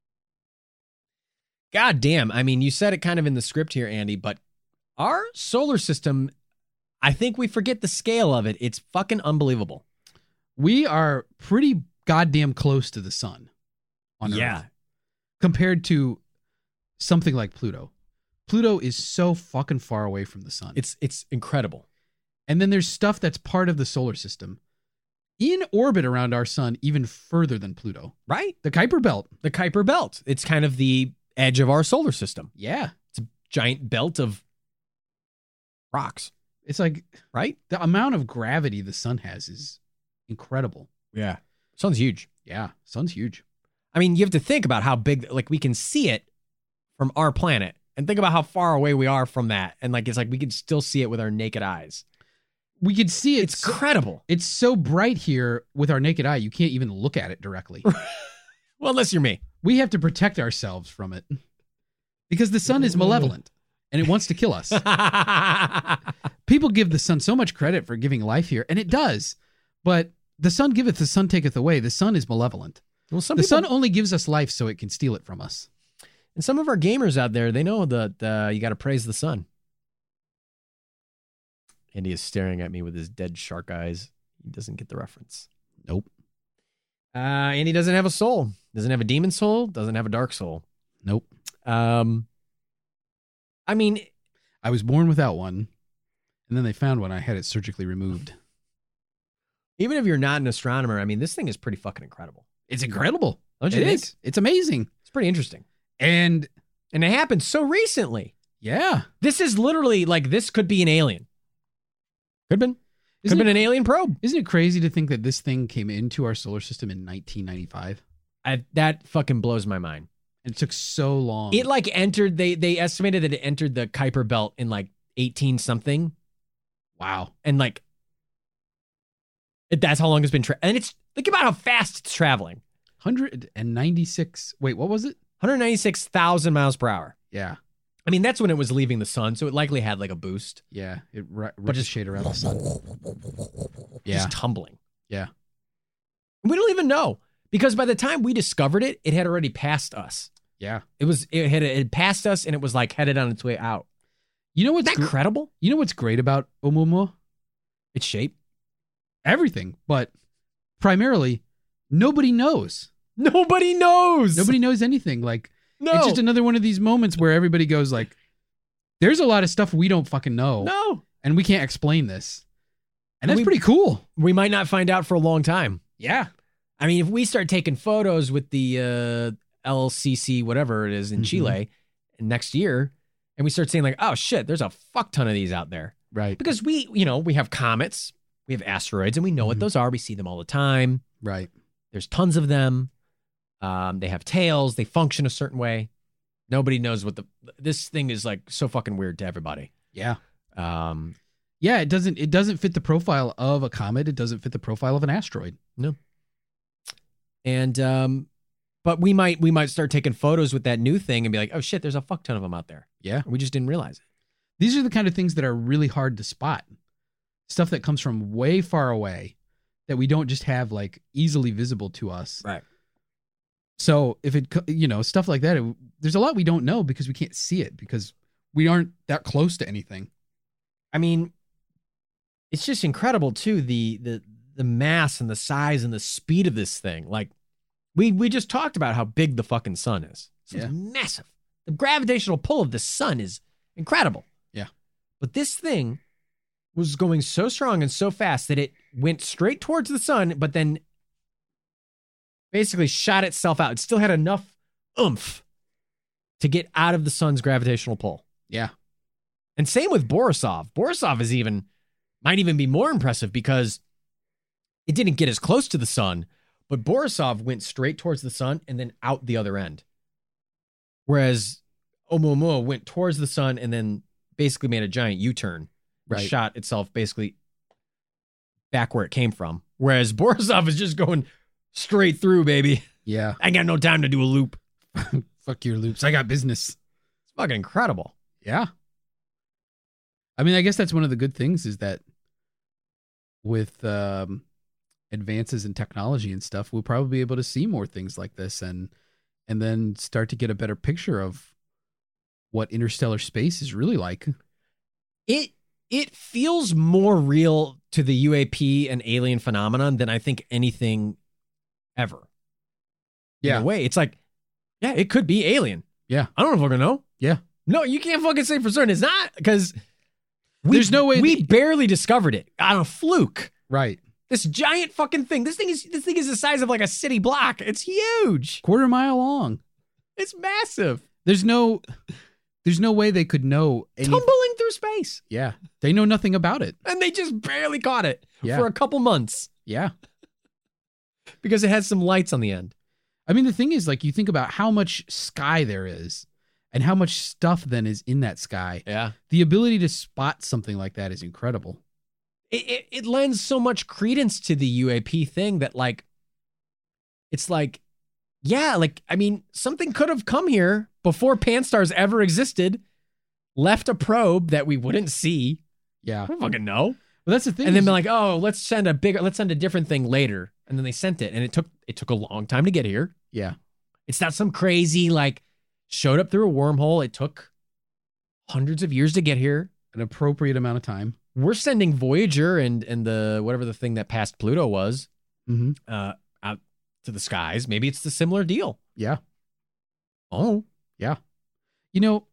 God damn. I mean, you said it kind of in the script here, Andy, but our solar system, I think we forget the scale of it. It's fucking unbelievable. We are pretty goddamn close to the sun on Earth compared to something like Pluto. Pluto is so fucking far away from the sun. It's incredible. And then there's stuff that's part of the solar system in orbit around our sun even further than Pluto. Right? The Kuiper Belt. The Kuiper Belt. It's kind of the edge of our solar system. Yeah. It's a giant belt of rocks, It's like right? the amount of gravity the sun has is incredible. Yeah. Sun's huge. Yeah. Sun's huge. I mean, you have to think about how big, like we can see it from our planet and think about how far away we are from that. And like, it's like we can still see it with our naked eyes. We could see it. It's incredible. It's so bright here with our naked eye, you can't even look at it directly. Well, unless you're me. We have to protect ourselves from it because the sun is malevolent and it wants to kill us. People give the sun so much credit for giving life here, and it does. But the sun giveth, the sun taketh away. The sun is malevolent. Well, The sun only gives us life so it can steal it from us. and some of our gamers out there, they know that you got to praise the sun. Andy is staring at me with his dead shark eyes. He doesn't get the reference. Nope. Andy doesn't have a soul. Doesn't have a demon soul. Doesn't have a dark soul. Nope. I mean, I was born without one, and then they found one. I had it surgically removed. even if you're not an astronomer, I mean, this thing is pretty fucking incredible. It's incredible. Don't you It think? is. It's amazing. It's pretty interesting. And And it happened so recently. yeah, This is literally like, this could be an alien. Could have been. Could have been an alien probe. Isn't it crazy to think that this thing came into our solar system in 1995? That fucking blows my mind. And it took so long. It like entered, they estimated that it entered the Kuiper Belt in like 18 something. Wow. And like, that's how long it's been. And it's, think about how fast it's traveling. 196. Wait, what was it? 196,000 miles per hour. Yeah. I mean, that's when it was leaving the sun. So it likely had like a boost. Yeah. It But just ricocheted around the sun. Yeah. Just tumbling. Yeah. We don't even know. Because by the time we discovered it, it had already passed us. Yeah. It had passed us and it was like headed on its way out. You know Isn't what's that incredible? You know what's great about Oumuamua? Its shape. Everything, but primarily nobody knows. Nobody knows. Nobody knows anything. Like No. it's just another one of these moments where everybody goes like, "There's a lot of stuff we don't fucking know, No. and we can't explain this," and that's We- pretty cool. We might not find out for a long time. Yeah. I mean, if we start taking photos with the LCC, whatever it is in Mhm. Chile next year, and we start saying like, oh shit, there's a fuck ton of these out there. Right. Because we have comets, we have asteroids, and we know what Mhm. those are. We see them all the time. Right. There's tons of them. They have tails. They function a certain way. Nobody knows what this thing is like. So fucking weird to everybody. Yeah. Um, Yeah. It doesn't fit the profile of a comet. It doesn't fit the profile of an asteroid. and but we might start taking photos with that new thing and be like, oh shit, there's a fuck ton of them out there. Yeah. We just didn't realize it. These are the kind of things that are really hard to spot. Stuff that comes from way far away that we don't just have like easily visible to us. Right. So if it, stuff like that, there's a lot we don't know because we can't see it because we aren't that close to anything. I mean, it's just incredible too, the mass and the size and the speed of this thing. Like we just talked about how big the fucking sun is. It's massive. The gravitational pull of the sun is incredible. Yeah. But this thing was going so strong and so fast that it went straight towards the sun, but then basically shot itself out. It still had enough oomph to get out of the sun's gravitational pull. Yeah. And same with Borisov. Borisov might even be more impressive because it didn't get as close to the sun, but Borisov went straight towards the sun and then out the other end. Whereas Oumuamua went towards the sun and then basically made a giant U-turn. Right. Shot itself basically back where it came from. Whereas Borisov is just going straight through, baby. Yeah. I got no time to do a loop. Fuck your loops. I got business. It's fucking incredible. Yeah. I mean, I guess that's one of the good things is that with advances in technology and stuff, we'll probably be able to see more things like this and then start to get a better picture of what interstellar space is really like. It feels more real to the UAP and alien phenomenon than I think anything ever. In a way, it's like, yeah, it could be alien. Yeah. I don't know if we're gonna know. Yeah. No, you can't fucking say for certain it's not because There's no way we barely discovered it on a fluke. Right. This giant fucking thing. This thing is the size of like a city block. It's huge. 1/4 mile long. It's massive. There's no way they could know Tumbling through space. Yeah. They know nothing about it. And they just barely caught it Yeah. for a couple months Yeah. because it has some lights on the end. I mean, the thing is, like, you think about how much sky there is and how much stuff then is in that sky. Yeah. The ability to spot something like that is incredible. It lends so much credence to the UAP thing that, like, it's like, yeah, like, I mean, something could have come here before Pan-STARRS ever existed, left a probe that we wouldn't see. Yeah. I don't fucking know. But that's the thing. And then be like, oh, let's send a different thing later. And then they sent it, and it took a long time to get here. yeah. It's not some crazy, like, showed up through a wormhole. It took hundreds of years to get here. An appropriate amount of time. We're sending Voyager and the whatever the thing that passed Pluto was Mm-hmm. out to the skies. Maybe it's the similar deal. Yeah. Oh, You know,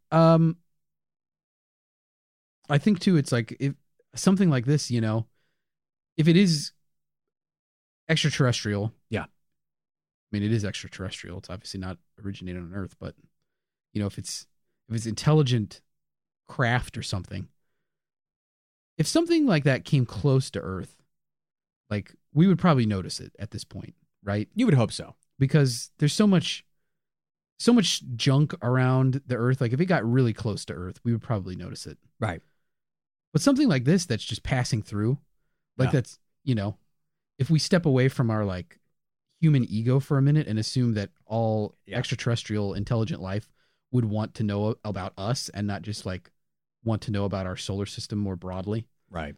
I think too, it's like if something like this, you know, if it is extraterrestrial. Yeah. I mean, it is extraterrestrial. It's obviously not originated on Earth, but you know, if it's intelligent craft or something, if something like that came close to Earth, like we would probably notice it at this point, right? you would hope so. Because there's so much junk around the Earth. Like if it got really close to Earth, we would probably notice it. Right. But something like this that's just passing through, like Yeah. that's, you know, if we step away from our like human ego for a minute and assume that all extraterrestrial intelligent life would want to know about us and not just like want to know about our solar system more broadly, Right.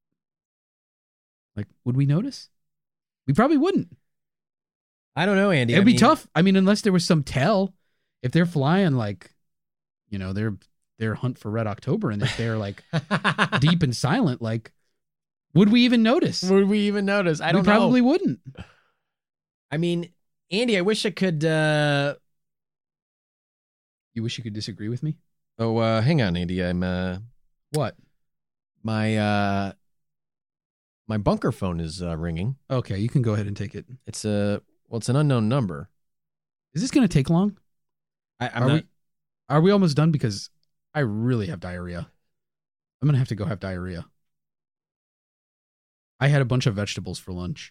like would we notice? We probably wouldn't. I don't know, Andy. It'd be tough. I mean, unless there was some tell, if they're flying like, you know, their hunt for Red October and if they're like deep and silent, like, would we even notice? Would we even notice? I don't we probably know. wouldn't. I mean, Andy, I wish I could. You wish you could disagree with me? Hang on, Andy. I'm What? my bunker phone is ringing. Okay, you can go ahead and take it. It's it's an unknown number. Is this going to take long? Are we almost done? Because I really have diarrhea. I'm going to have to go have diarrhea. I had a bunch of vegetables for lunch.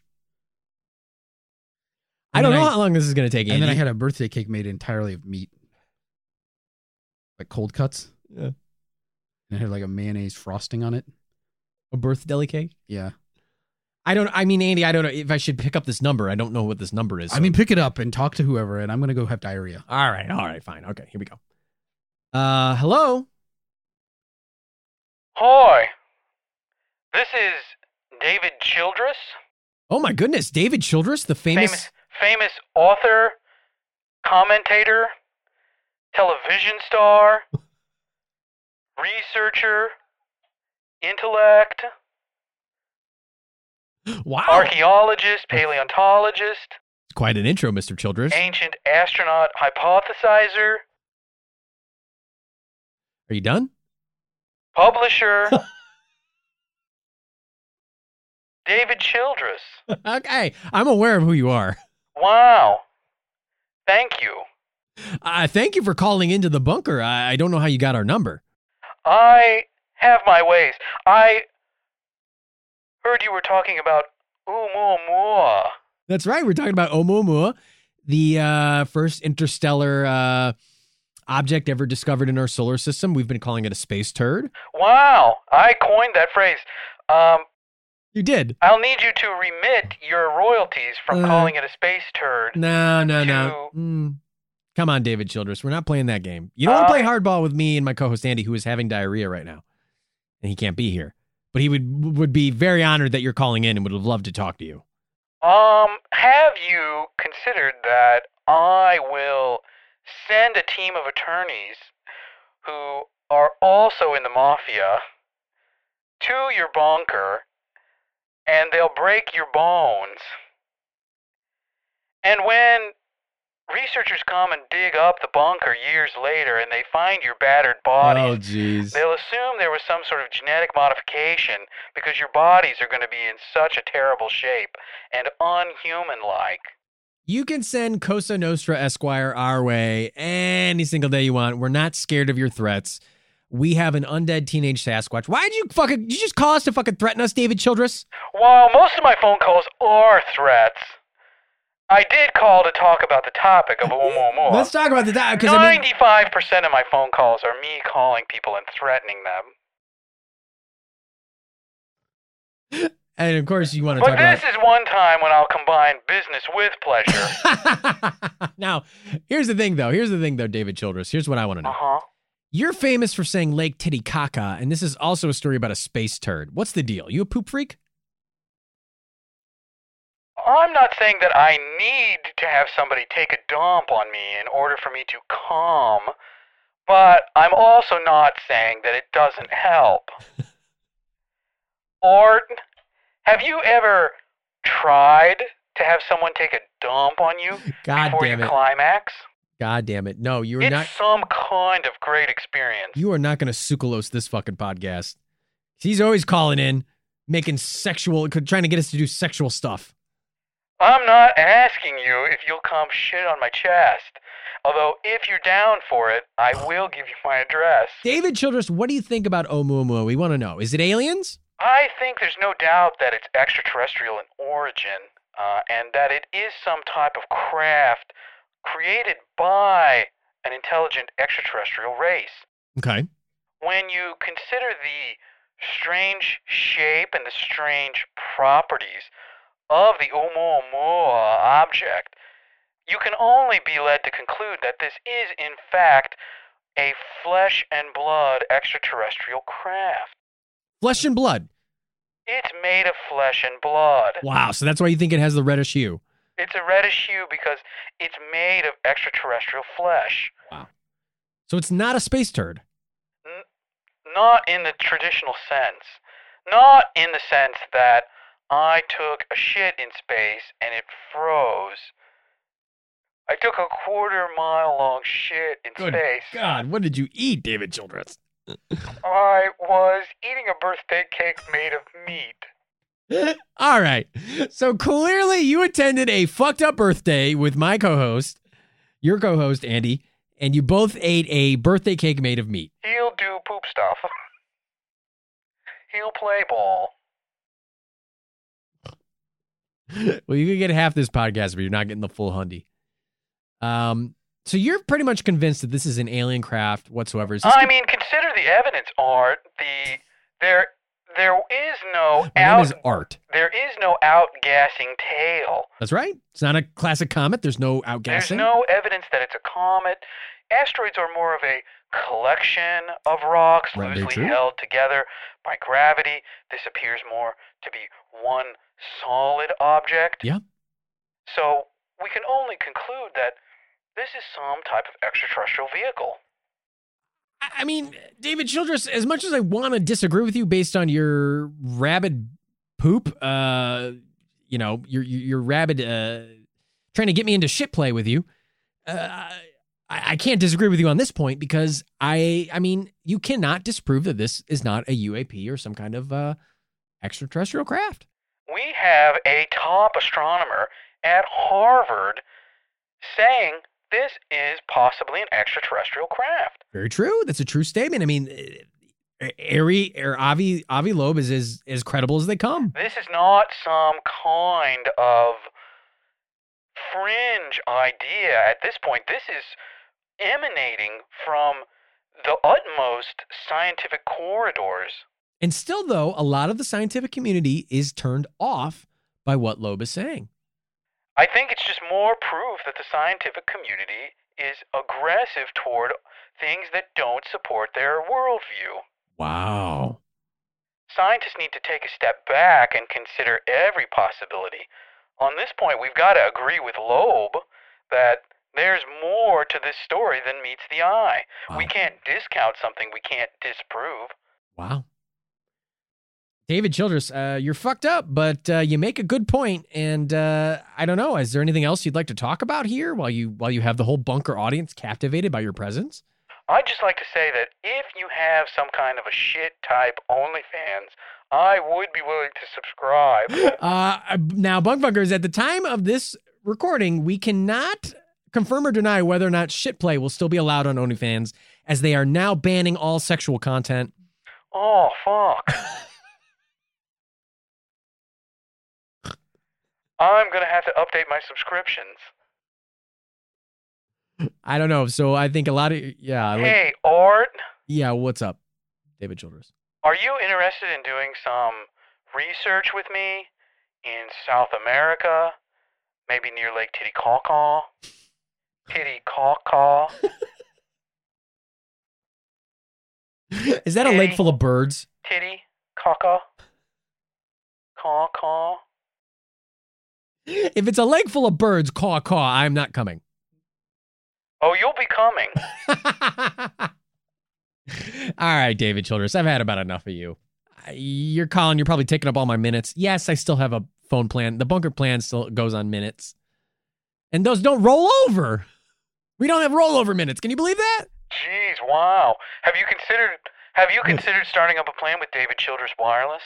I don't know how long this is going to take, Andy. And then I had a birthday cake made entirely of meat. Like cold cuts. Yeah. And it had like a mayonnaise frosting on it. a birth deli cake. Yeah. I mean, Andy, I don't know if I should pick up this number. I don't know what this number is. I mean, pick it up and talk to whoever, and I'm going to go have diarrhea. All right, fine. Okay, here we go. Hello? Hi. This is David Childress, Oh my goodness, David Childress, the famous... famous author, commentator, television star, researcher, intellect, Wow. archaeologist, paleontologist, Quite an intro, Mr. Childress. ancient astronaut hypothesizer, Are you done? publisher. David Childress. Okay, I'm aware of who you are. Wow. Thank you. Thank you for calling into the bunker. I don't know how you got our number. I have my ways. I heard you were talking about Oumuamua. That's right. We're talking about Oumuamua, the first interstellar object ever discovered in our solar system. We've been calling it a space turd. Wow, I coined that phrase. You did. I'll need you to remit your royalties from calling it a space turd. No. Come on, David Childress. We're not playing that game. You don't want to play hardball with me and my co-host Andy, who is having diarrhea right now, and he can't be here. But he would be very honored that you're calling in and would have loved to talk to you. Have you considered that I will send a team of attorneys who are also in the mafia to your bunker, and they'll break your bones. And when researchers come and dig up the bunker years later and they find your battered bodies, Oh, jeez. they'll assume there was some sort of genetic modification because your bodies are going to be in such a terrible shape and unhuman-like. You can send Cosa Nostra Esquire our way any single day you want. We're not scared of your threats. We have an undead teenage Sasquatch. Why'd you just call us to fucking threaten us, David Childress? While most of my phone calls are threats, I did call to talk about the topic of Oumuamua. Let's talk about the because 95% of my phone calls are me calling people and threatening them. and of course you want to But talk this is one time when I'll combine business with pleasure. about. Now, here's the thing, though, David Childress. Here's what I want to know. Uh-huh. You're famous for saying Lake Titicaca, and this is also a story about a space turd. What's the deal? You a poop freak? I'm not saying that I need to have somebody take a dump on me in order for me to come, but I'm also not saying that it doesn't help. Or, have you ever tried to have someone take a dump on you God before damn you it. climax? God damn it. No, you're It's not. some kind of great experience. You are not going to sucralose this fucking podcast. He's always calling in, making trying to get us to do sexual stuff. I'm not asking you if you'll come shit on my chest. Although, if you're down for it, I will give you my address. David Childress, what do you think about Oumuamua? We want to know. Is it aliens? I think there's no doubt that it's extraterrestrial in origin, and that it is some type of craft created by an intelligent extraterrestrial race. Okay. When you consider the strange shape and the strange properties of the Oumuamua object, you can only be led to conclude that this is, in fact, a flesh and blood extraterrestrial craft. Flesh and blood. It's made of flesh and blood. Wow. So that's why you think it has the reddish hue. It's a reddish hue because it's made of extraterrestrial flesh. Wow. So it's not a space turd. Not in the traditional sense. Not in the sense that I took a shit in space and it froze. I took a 1/4-mile long shit in Good space. God, what did you eat, David Childress? I was eating a birthday cake made of meat. All right. So clearly you attended a fucked up birthday with my co-host, your co-host, Andy, and you both ate a birthday cake made of meat. He'll do poop stuff. He'll play ball. Well, you can get half this podcast, but you're not getting the full hundy. So you're pretty much convinced that this is an alien craft whatsoever. Is this I mean, consider the evidence, Art. There is no My name is Art. There is no outgassing tail. That's right. It's not a classic comet. There's no outgassing. There's no evidence that it's a comet. Asteroids are more of a collection of rocks Right, very loosely true. held together by gravity. This appears more to be one solid object. Yeah. So we can only conclude that this is some type of extraterrestrial vehicle. I mean, David Childress, as much as I want to disagree with you based on your rabid poop, your rabid trying to get me into shit play with you, I can't disagree with you on this point because I mean, you cannot disprove that this is not a UAP or some kind of extraterrestrial craft. We have a top astronomer at Harvard saying this is possibly an extraterrestrial craft. Very true. That's a true statement. I mean, Avi Loeb is as credible as they come. This is not some kind of fringe idea at this point. This is emanating from the utmost scientific corridors. And still, though, a lot of the scientific community is turned off by what Loeb is saying. I think it's just more proof that the scientific community is aggressive toward things that don't support their worldview. Wow. Scientists need to take a step back and consider every possibility. On this point, we've got to agree with Loeb that there's more to this story than meets the eye. Wow. We can't discount something we can't disprove. Wow. David Childress, you're fucked up, but you make a good point. And I don't know, is there anything else you'd like to talk about here while you have the whole bunker audience captivated by your presence? I'd just like to say that if you have some kind of a shit type OnlyFans, I would be willing to subscribe. Now, Bunk Bunkers, at the time of this recording, we cannot confirm or deny whether or not shit play will still be allowed on OnlyFans, as they are now banning all sexual content. Oh, fuck. I'm going to have to update my subscriptions. I don't know. So I think a lot of Hey, Art, yeah. What's up, David Childress? are you interested in doing some research with me in South America? Maybe near Lake Titicaca? Titicaca? Is that a lake full of birds? Titicaca? Caw. If it's a lake full of birds, caw caw. I'm not coming. Oh, you'll be coming. All right, David Childress, I've had about enough of you. You're calling. You're probably taking up all my minutes. Yes, I still have a phone plan. The bunker plan still goes on minutes, and those don't roll over. We don't have rollover minutes. Can you believe that? Jeez, wow. Have you considered starting up a plan with David Childress Wireless?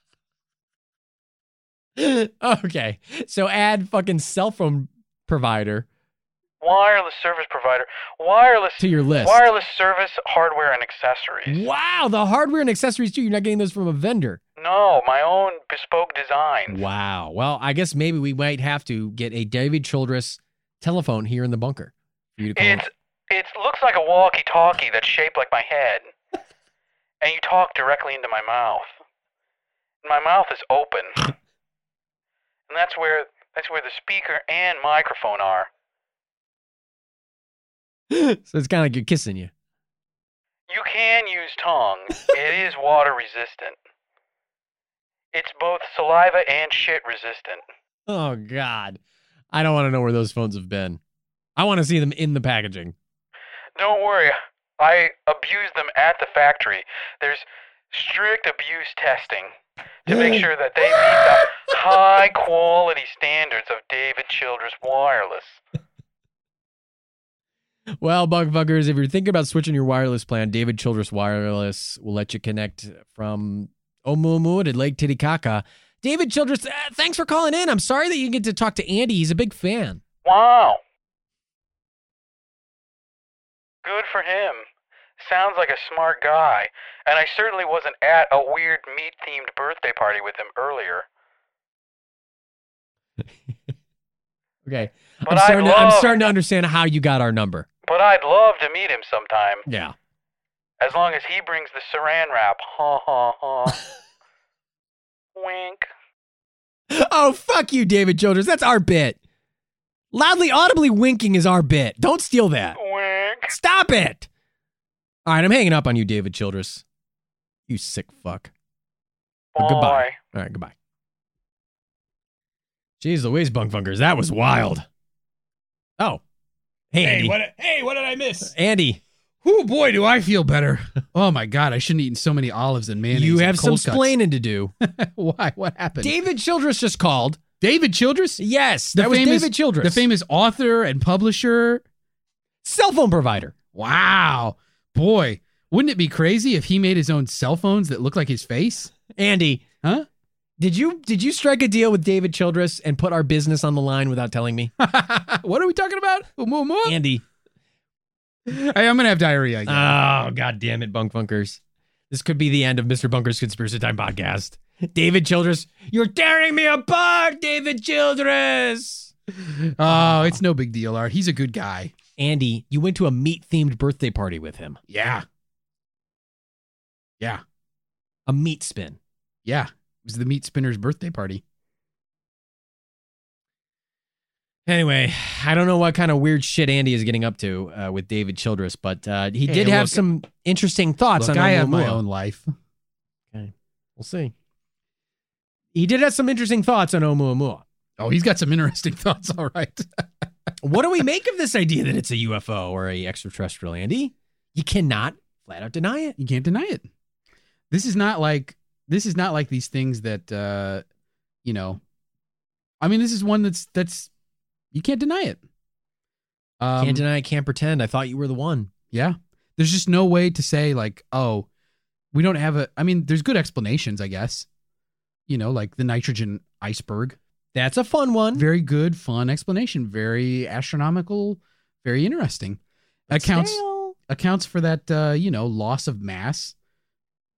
Okay, so add fucking cell phone provider Wireless service provider. Wireless to your list. Wireless service, hardware, and accessories. Wow, the hardware and accessories too. You're not getting those from a vendor. No, my own bespoke design. Wow. Well, I guess maybe we might have to get a David Childress telephone here in the bunker for you to call. It looks like a walkie-talkie that's shaped like my head, and you talk directly into my mouth. And my mouth is open, and that's where the speaker and microphone are. So it's kind of like you're kissing you. You can use tongue. It is water resistant. It's both saliva and shit resistant. Oh, God. I don't want to know where those phones have been. I want to see them in the packaging. Don't worry. I abuse them at the factory. There's strict abuse testing to make sure that they meet the high quality standards of David Childress Wireless. Well, bugfuckers, if you're thinking about switching your wireless plan, David Childress Wireless will let you connect from Oumuamua to Lake Titicaca. David Childress, thanks for calling in. I'm sorry that you get to talk to Andy. He's a big fan. Wow. Good for him. Sounds like a smart guy. And I certainly wasn't at a weird meat-themed birthday party with him earlier. Okay. But I'm starting to understand how you got our number. But I'd love to meet him sometime. Yeah. As long as he brings the saran wrap. Ha ha ha. Wink. Oh, fuck you, David Childress. That's our bit. Loudly, audibly winking is our bit. Don't steal that. Wink. Stop it. All right, I'm hanging up on you, David Childress. You sick fuck. Bye. Goodbye. All right, goodbye. Jeez Louise, bunkfunkers. That was wild. Oh. Hey, Andy. What did I miss? Andy. Oh boy, do I feel better. Oh my God, I shouldn't have eaten so many olives and mayonnaise. You and have some cold cuts. splaining to do. Why? What happened? David Childress just called. David Childress? Yes, that was David Childress. The famous author and publisher. Cell phone provider. Wow. Boy, wouldn't it be crazy if he made his own cell phones that look like his face? Andy. Huh? Did you strike a deal with David Childress and put our business on the line without telling me? What are we talking about? Andy. Hey, I'm going to have diarrhea again. Oh, God damn it, bunkfunkers. This could be the end of Mr. Bunker's Conspiracy Time podcast. David Childress, you're tearing me apart, David Childress. Oh, it's no big deal, Art. He's a good guy. Andy, you went to a meat-themed birthday party with him. Yeah. Yeah. A meat spin. Yeah. It was the meat spinner's birthday party. Anyway, I don't know what kind of weird shit Andy is getting up to with David Childress, but he did have some interesting thoughts on I have Oumuamua. my own life. Okay, we'll see. He did have some interesting thoughts on Oumuamua. Oh, he's got some interesting thoughts, all right. What do we make of this idea that it's a UFO or a extraterrestrial, Andy? You cannot flat out deny it. You can't deny it. This is not like these things that you know. I mean, this is one that's you can't deny it. Can't deny it, can't pretend. I thought you were the one. Yeah. There's just no way to say like, oh, we don't have a, I mean, there's good explanations, I guess. You know, like the nitrogen iceberg. That's a fun one. Very good, fun explanation. Very astronomical, very interesting. Accounts for that, loss of mass.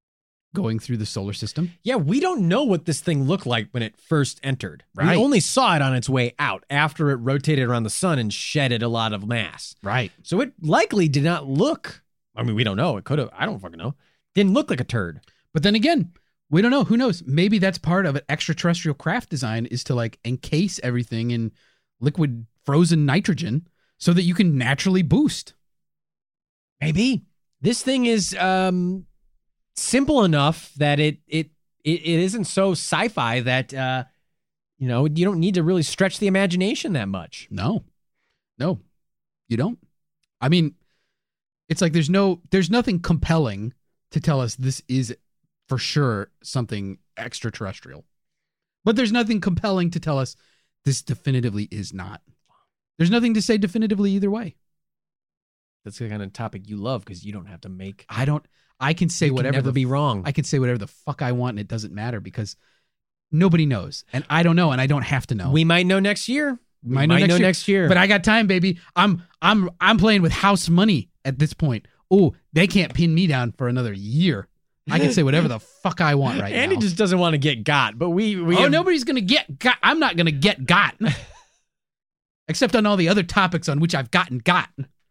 going through the solar system. Yeah, we don't know what this thing looked like when it first entered. Right. We only saw it on its way out after it rotated around the sun and shedded a lot of mass. Right. So it likely did not look, I mean, we don't know. It could have, I don't fucking know. Didn't look like a turd. But then again, we don't know. Who knows? Maybe that's part of an extraterrestrial craft design is to like encase everything in liquid frozen nitrogen so that you can naturally boost. Maybe. This thing is simple enough that it isn't so sci-fi that you don't need to really stretch the imagination that much. No, you don't. I mean, it's like there's nothing compelling to tell us this is for sure something extraterrestrial, but there's nothing compelling to tell us this definitively is not. There's nothing to say definitively either way. That's the kind of topic you love because you don't have to make. I can say You can whatever. never be wrong. I can say whatever the fuck I want, and it doesn't matter because nobody knows, and I don't know, and I don't have to know. We might know next year. We Might know next year. But I got time, baby. I'm playing with house money at this point. Oh, they can't pin me down for another year. I can say whatever the fuck I want right Andy now. just doesn't want to get got, but we Nobody's gonna get got. I'm not gonna get got, except on all the other topics on which I've gotten got.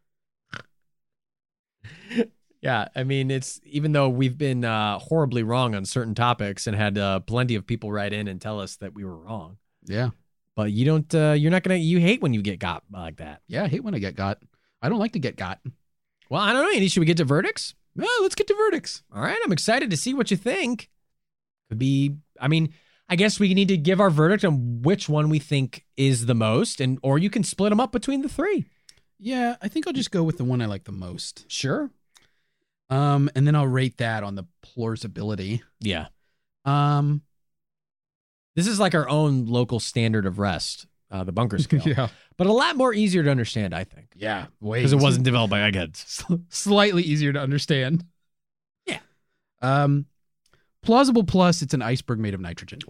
Yeah, I mean, it's even though we've been horribly wrong on certain topics and had plenty of people write in and tell us that we were wrong. Yeah, But you don't. You hate when you get got like that. yeah. I hate when I get got. I don't like to get got. Well, I don't know, Andy. Should we get to verdicts? No, let's get to verdicts. All right, I'm excited to see what you think. Could be. I mean, I guess we need to give our verdict on which one we think is the most, or you can split them up between the three. Yeah, I think I'll just go with the one I like the most. Sure. And then I'll rate that on the plausibility. Yeah. Um, This is like our own local standard of rest, the bunker scale. yeah, But a lot more easier to understand, I think. yeah, way Because it wasn't developed by eggheads. slightly easier to understand. Yeah. Plausible plus, it's an iceberg made of nitrogen.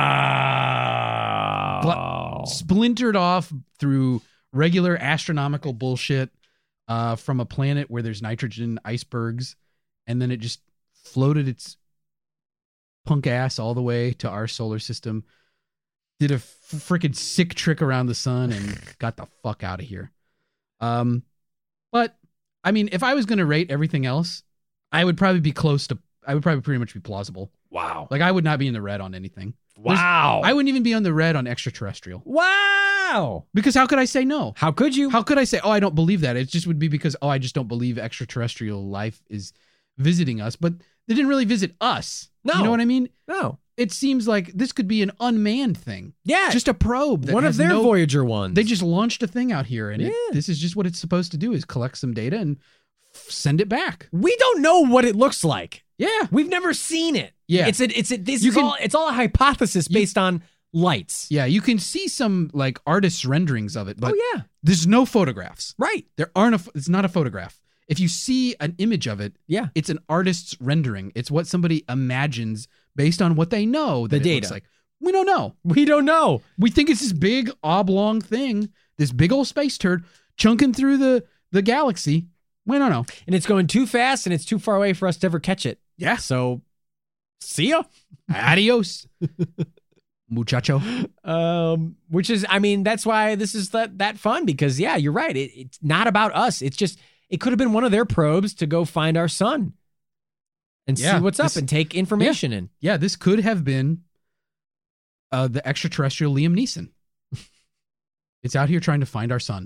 Wow. Splintered off through regular astronomical bullshit from a planet where there's nitrogen icebergs, and then it just floated its punk ass all the way to our solar system, did a freaking sick trick around the sun, and got the fuck out of here. But I mean, if I was going to rate everything else, I would probably pretty much be plausible. Wow. Like I would not be in the red on anything. Wow. I wouldn't even be on the red on extraterrestrial. Wow. Because how could I say no? How could you? How could I say, oh, I don't believe that? It just would be because, oh, I just don't believe extraterrestrial life is visiting us. But they didn't really visit us. No. You know what I mean? No. It seems like this could be an unmanned thing. Yeah. Just a probe. That one of has their no- Voyager ones. They just launched a thing out here, and Yeah. this is just what it's supposed to do: is collect some data and send it back. We don't know what it looks like. Yeah, We've never seen it. Yeah. It's all a hypothesis based on lights. yeah. You can see some like artists' renderings of it, but Oh yeah. there's no photographs. Right. There aren't. It's not a photograph. If you see an image of it, Yeah. it's an artist's rendering. It's what somebody imagines based on what they know. That The it looks data. like. We don't know. We don't know. We think it's this big oblong thing, this big old space turd chunking through the galaxy. We don't know. And it's going too fast and it's too far away for us to ever catch it. Yeah. So see ya. Adios, muchacho. Which is, I mean, that's why this is that fun because yeah, you're right. It's not about us. It's just, it could have been one of their probes to go find our sun and Yeah, see what's up this- and take information in. Yeah, this could have been the extraterrestrial Liam Neeson. It's out here trying to find our sun.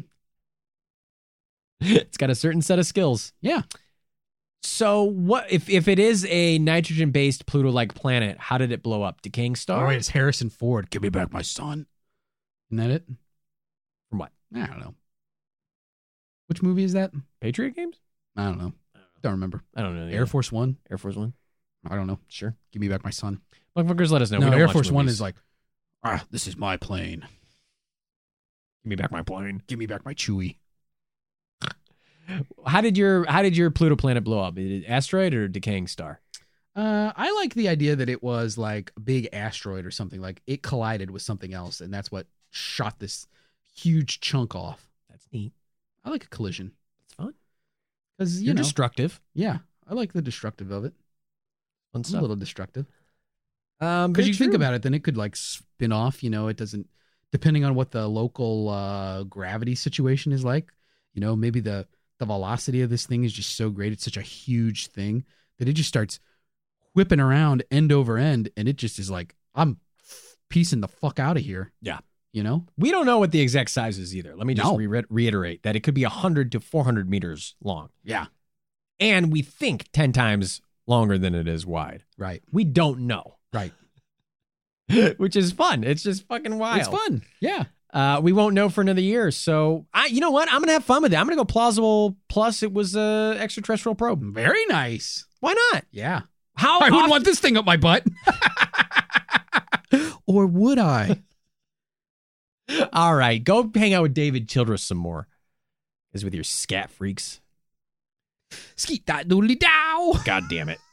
It's got a certain set of skills. Yeah. So what if it is a nitrogen-based Pluto-like planet? How did it blow up? Decaying star? Oh, wait, it's Harrison Ford. Give me back my son. Isn't that it? From what? I don't know. Which movie is that? Patriot Games? I don't know. Don't remember. I don't know. Air Force One? Air Force One. I don't know. Sure. Give me back my son. Motherfuckers, let us know. No, We don't Air watch Force One movies. is like, this is my plane. Give me back my plane. Give me back my Chewie. How did your Pluto planet blow up? Is it asteroid or decaying star? I like the idea that it was like a big asteroid or something. Like it collided with something else, and that's what shot this huge chunk off. That's neat. I like a collision It's fun. because You're destructive. yeah, I like the destructive of it. Fun It's a stuff. little destructive. Because Because you think about it, then it could like spin off. It doesn't, depending on what the local gravity situation is like. Maybe the velocity of this thing is just so great. It's such a huge thing that it just starts whipping around end over end, and it just is like, I'm piecing the fuck out of here. Yeah. We don't know what the exact size is either. Let me just No. reiterate that it could be 100 to 400 meters long. Yeah. And we think 10 times longer than it is wide. Right. We don't know. Right. Which is fun. It's just fucking wild. It's fun. Yeah. We won't know for another year. So, you know what? I'm going to have fun with it. I'm going to go plausible. Plus, it was a extraterrestrial probe. Very nice. Why not? Yeah. How I wouldn't often- want this thing up my butt. Or would I? All right. Go hang out with David Childress some more. Is with your scat freaks. Skeet that doodly dow. God damn it.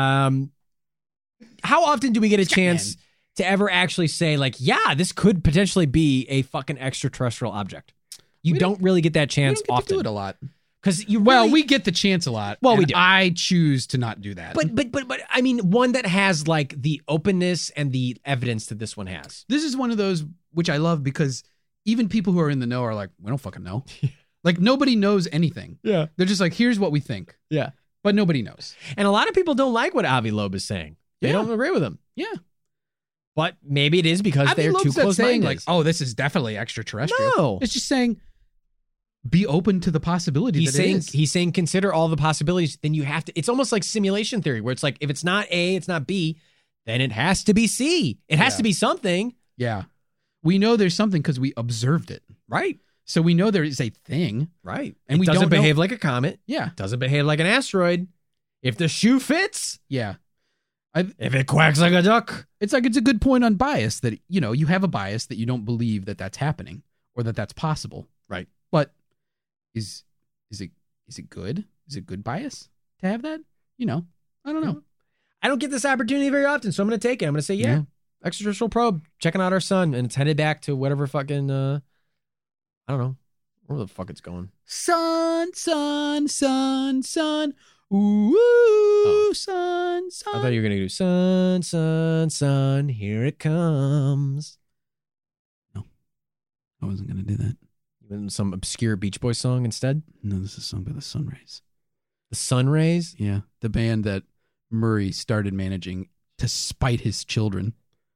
How often do we get a chance to ever actually say, like, yeah, this could potentially be a fucking extraterrestrial object? You We don't really get that We chance don't get to do often. it a lot. Because you Well, really- we get the chance a lot. Well, we and do. I choose to not do that. But I mean, one that has like the openness and the evidence that this one has. This is one of those which I love because even people who are in the know are like, we don't fucking know. Like nobody knows anything. Yeah. They're just like, here's what we think. Yeah. But nobody knows. And a lot of people don't like what Avi Loeb is saying. They Yeah. don't agree with him. Yeah. But maybe it is because Avi they're Loeb's too not close saying minded. like, oh, this is definitely extraterrestrial. No. It's just saying be open to the possibility He's that saying it is. he's saying consider all the possibilities. Then you have to. It's almost like simulation theory, where it's like if it's not A, it's not B, then it has to be C. It has Yeah. to be something, Yeah. We know there's something because we observed it. right? So we know there is a thing. Right. And it we doesn't don't know- behave like a comet. Yeah. Doesn't behave like an asteroid. If the shoe fits, Yeah. if it quacks like a duck, It's like it's a good point on bias that, you have a bias that you don't believe that that's happening or that that's possible. Right. But is it good? Is it good bias to have that? I don't know. I don't get this opportunity very often, so I'm going to take it. I'm going to say, yeah, Yeah. extraterrestrial probe checking out our sun, and it's headed back to whatever fucking I don't know where the fuck it's going. Sun, sun, sun, sun. Ooh, sun, sun. I thought you were going to do sun, sun, sun. Here it comes. I wasn't going to do that. Even some obscure Beach Boys song instead. No, this is sung by the Sunrays. The sun rays. Yeah. The band that Murray started managing to spite his children.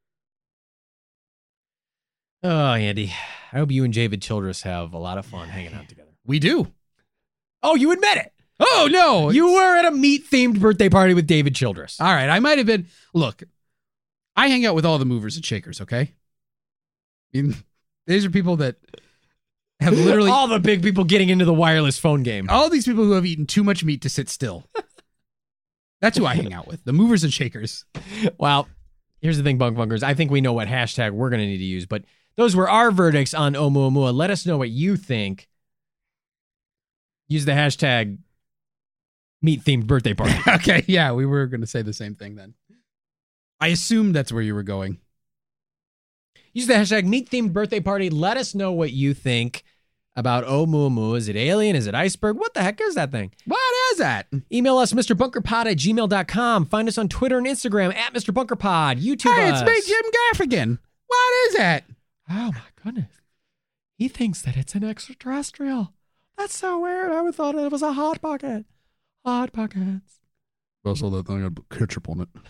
Oh, Andy, I hope you and David Childress have a lot of fun hanging out together. We do. Oh, you admit it. Oh, no. You were at a meat-themed birthday party with David Childress. All right, I might have been. Look, I hang out with all the movers and shakers, okay? I mean, these are people that have literally all the big people getting into the wireless phone game. all these people who have eaten too much meat to sit still. That's who I hang out with, the movers and shakers. Well, here's the thing, Bunk Bunkers. I think we know what hashtag we're going to need to use, but those were our verdicts on Oumuamua. Let us know what you think. Use the hashtag meat-themed birthday party. Okay, yeah, we were going to say the same thing then. I assumed that's where you were going. Use the hashtag meat-themed birthday party. Let us know what you think about Oumuamua. Is it alien? Is it iceberg? What the heck is that thing? What is that? Email us, MrBunkerPod@gmail.com. Find us on Twitter and Instagram @MrBunkerPod. YouTube Hey, us. it's me, Jim Gaffigan. What is that? Oh my goodness. He thinks that it's an extraterrestrial. That's so weird. I would thought it was a hot pocket. Hot pockets. Also, that thing had ketchup on it. Is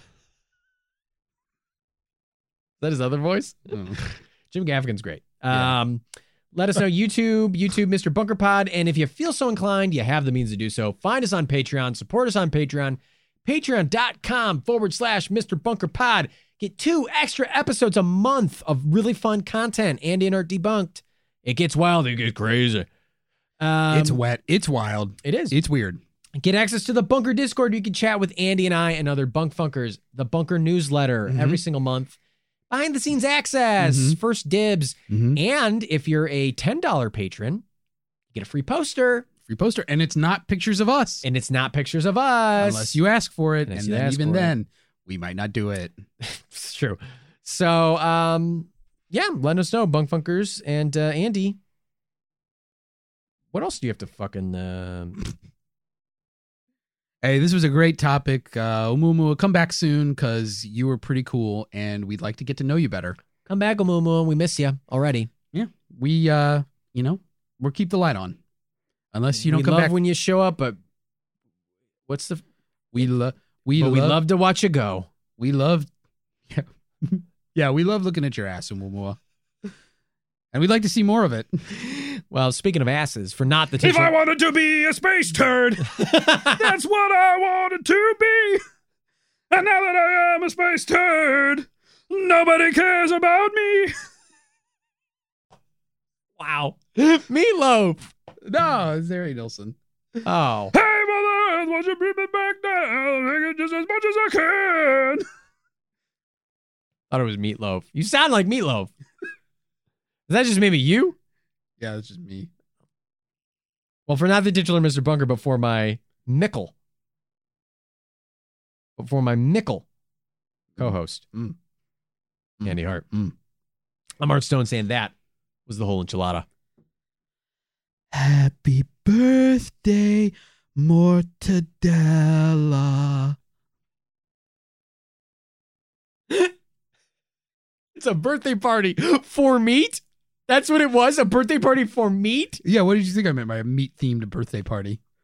that his other voice? Jim Gaffigan's great. Yeah. Let us know YouTube Mr. Bunker Pod. And if you feel so inclined, you have the means to do so. Find us on Patreon. Support us on Patreon. Patreon.com/Mr. Bunker Pod. Get 2 extra episodes a month of really fun content. Andy and Art Debunked. It gets wild. It gets crazy. It's wet. It's wild. It is. It's weird. Get access to the Bunker Discord. You can chat with Andy and I and other Bunk Funkers. The Bunker newsletter every single month. Behind the scenes access. First dibs. And if you're a $10 patron, you get a free poster. Free poster. And it's not pictures of us. And it's not pictures of us. Unless you ask for it. Unless And you then ask even for it. then, we might not do it. It's true. So, yeah, let us know, Bunk Funkers. And Andy, what else do you have to fucking... Hey, this was a great topic. Umumu, come back soon because you were pretty cool and we'd like to get to know you better. Come back, Oumumu. We miss you already. Yeah. We, we'll keep the light on. Unless you don't we come love back. when you show up, but what's the... We But we love love to watch you go. We love, yeah, we love looking at your ass, Umumua. And we'd like to see more of it. Well, speaking of asses, for not the If titular... I wanted to be a space turd, that's what I wanted to be. And now that I am a space turd, nobody cares about me. Wow. Meatloaf. No, it's Harry Nilsson. Oh. Hey, Mother Earth, won't you bring me back down? Make it just as much as I can. Thought it was Meatloaf. You sound like Meatloaf. Is that just maybe you? Yeah, that's just me. Well, for not the titular Mr. Bunker, but for my Mickle. But for my Mickle co-host, Andy Hart. I'm Art Stone saying that was the whole enchilada. Happy birthday, Mortadella. It's a birthday party for meat? That's what it was? A birthday party for meat? Yeah, what did you think I meant by a meat-themed birthday party?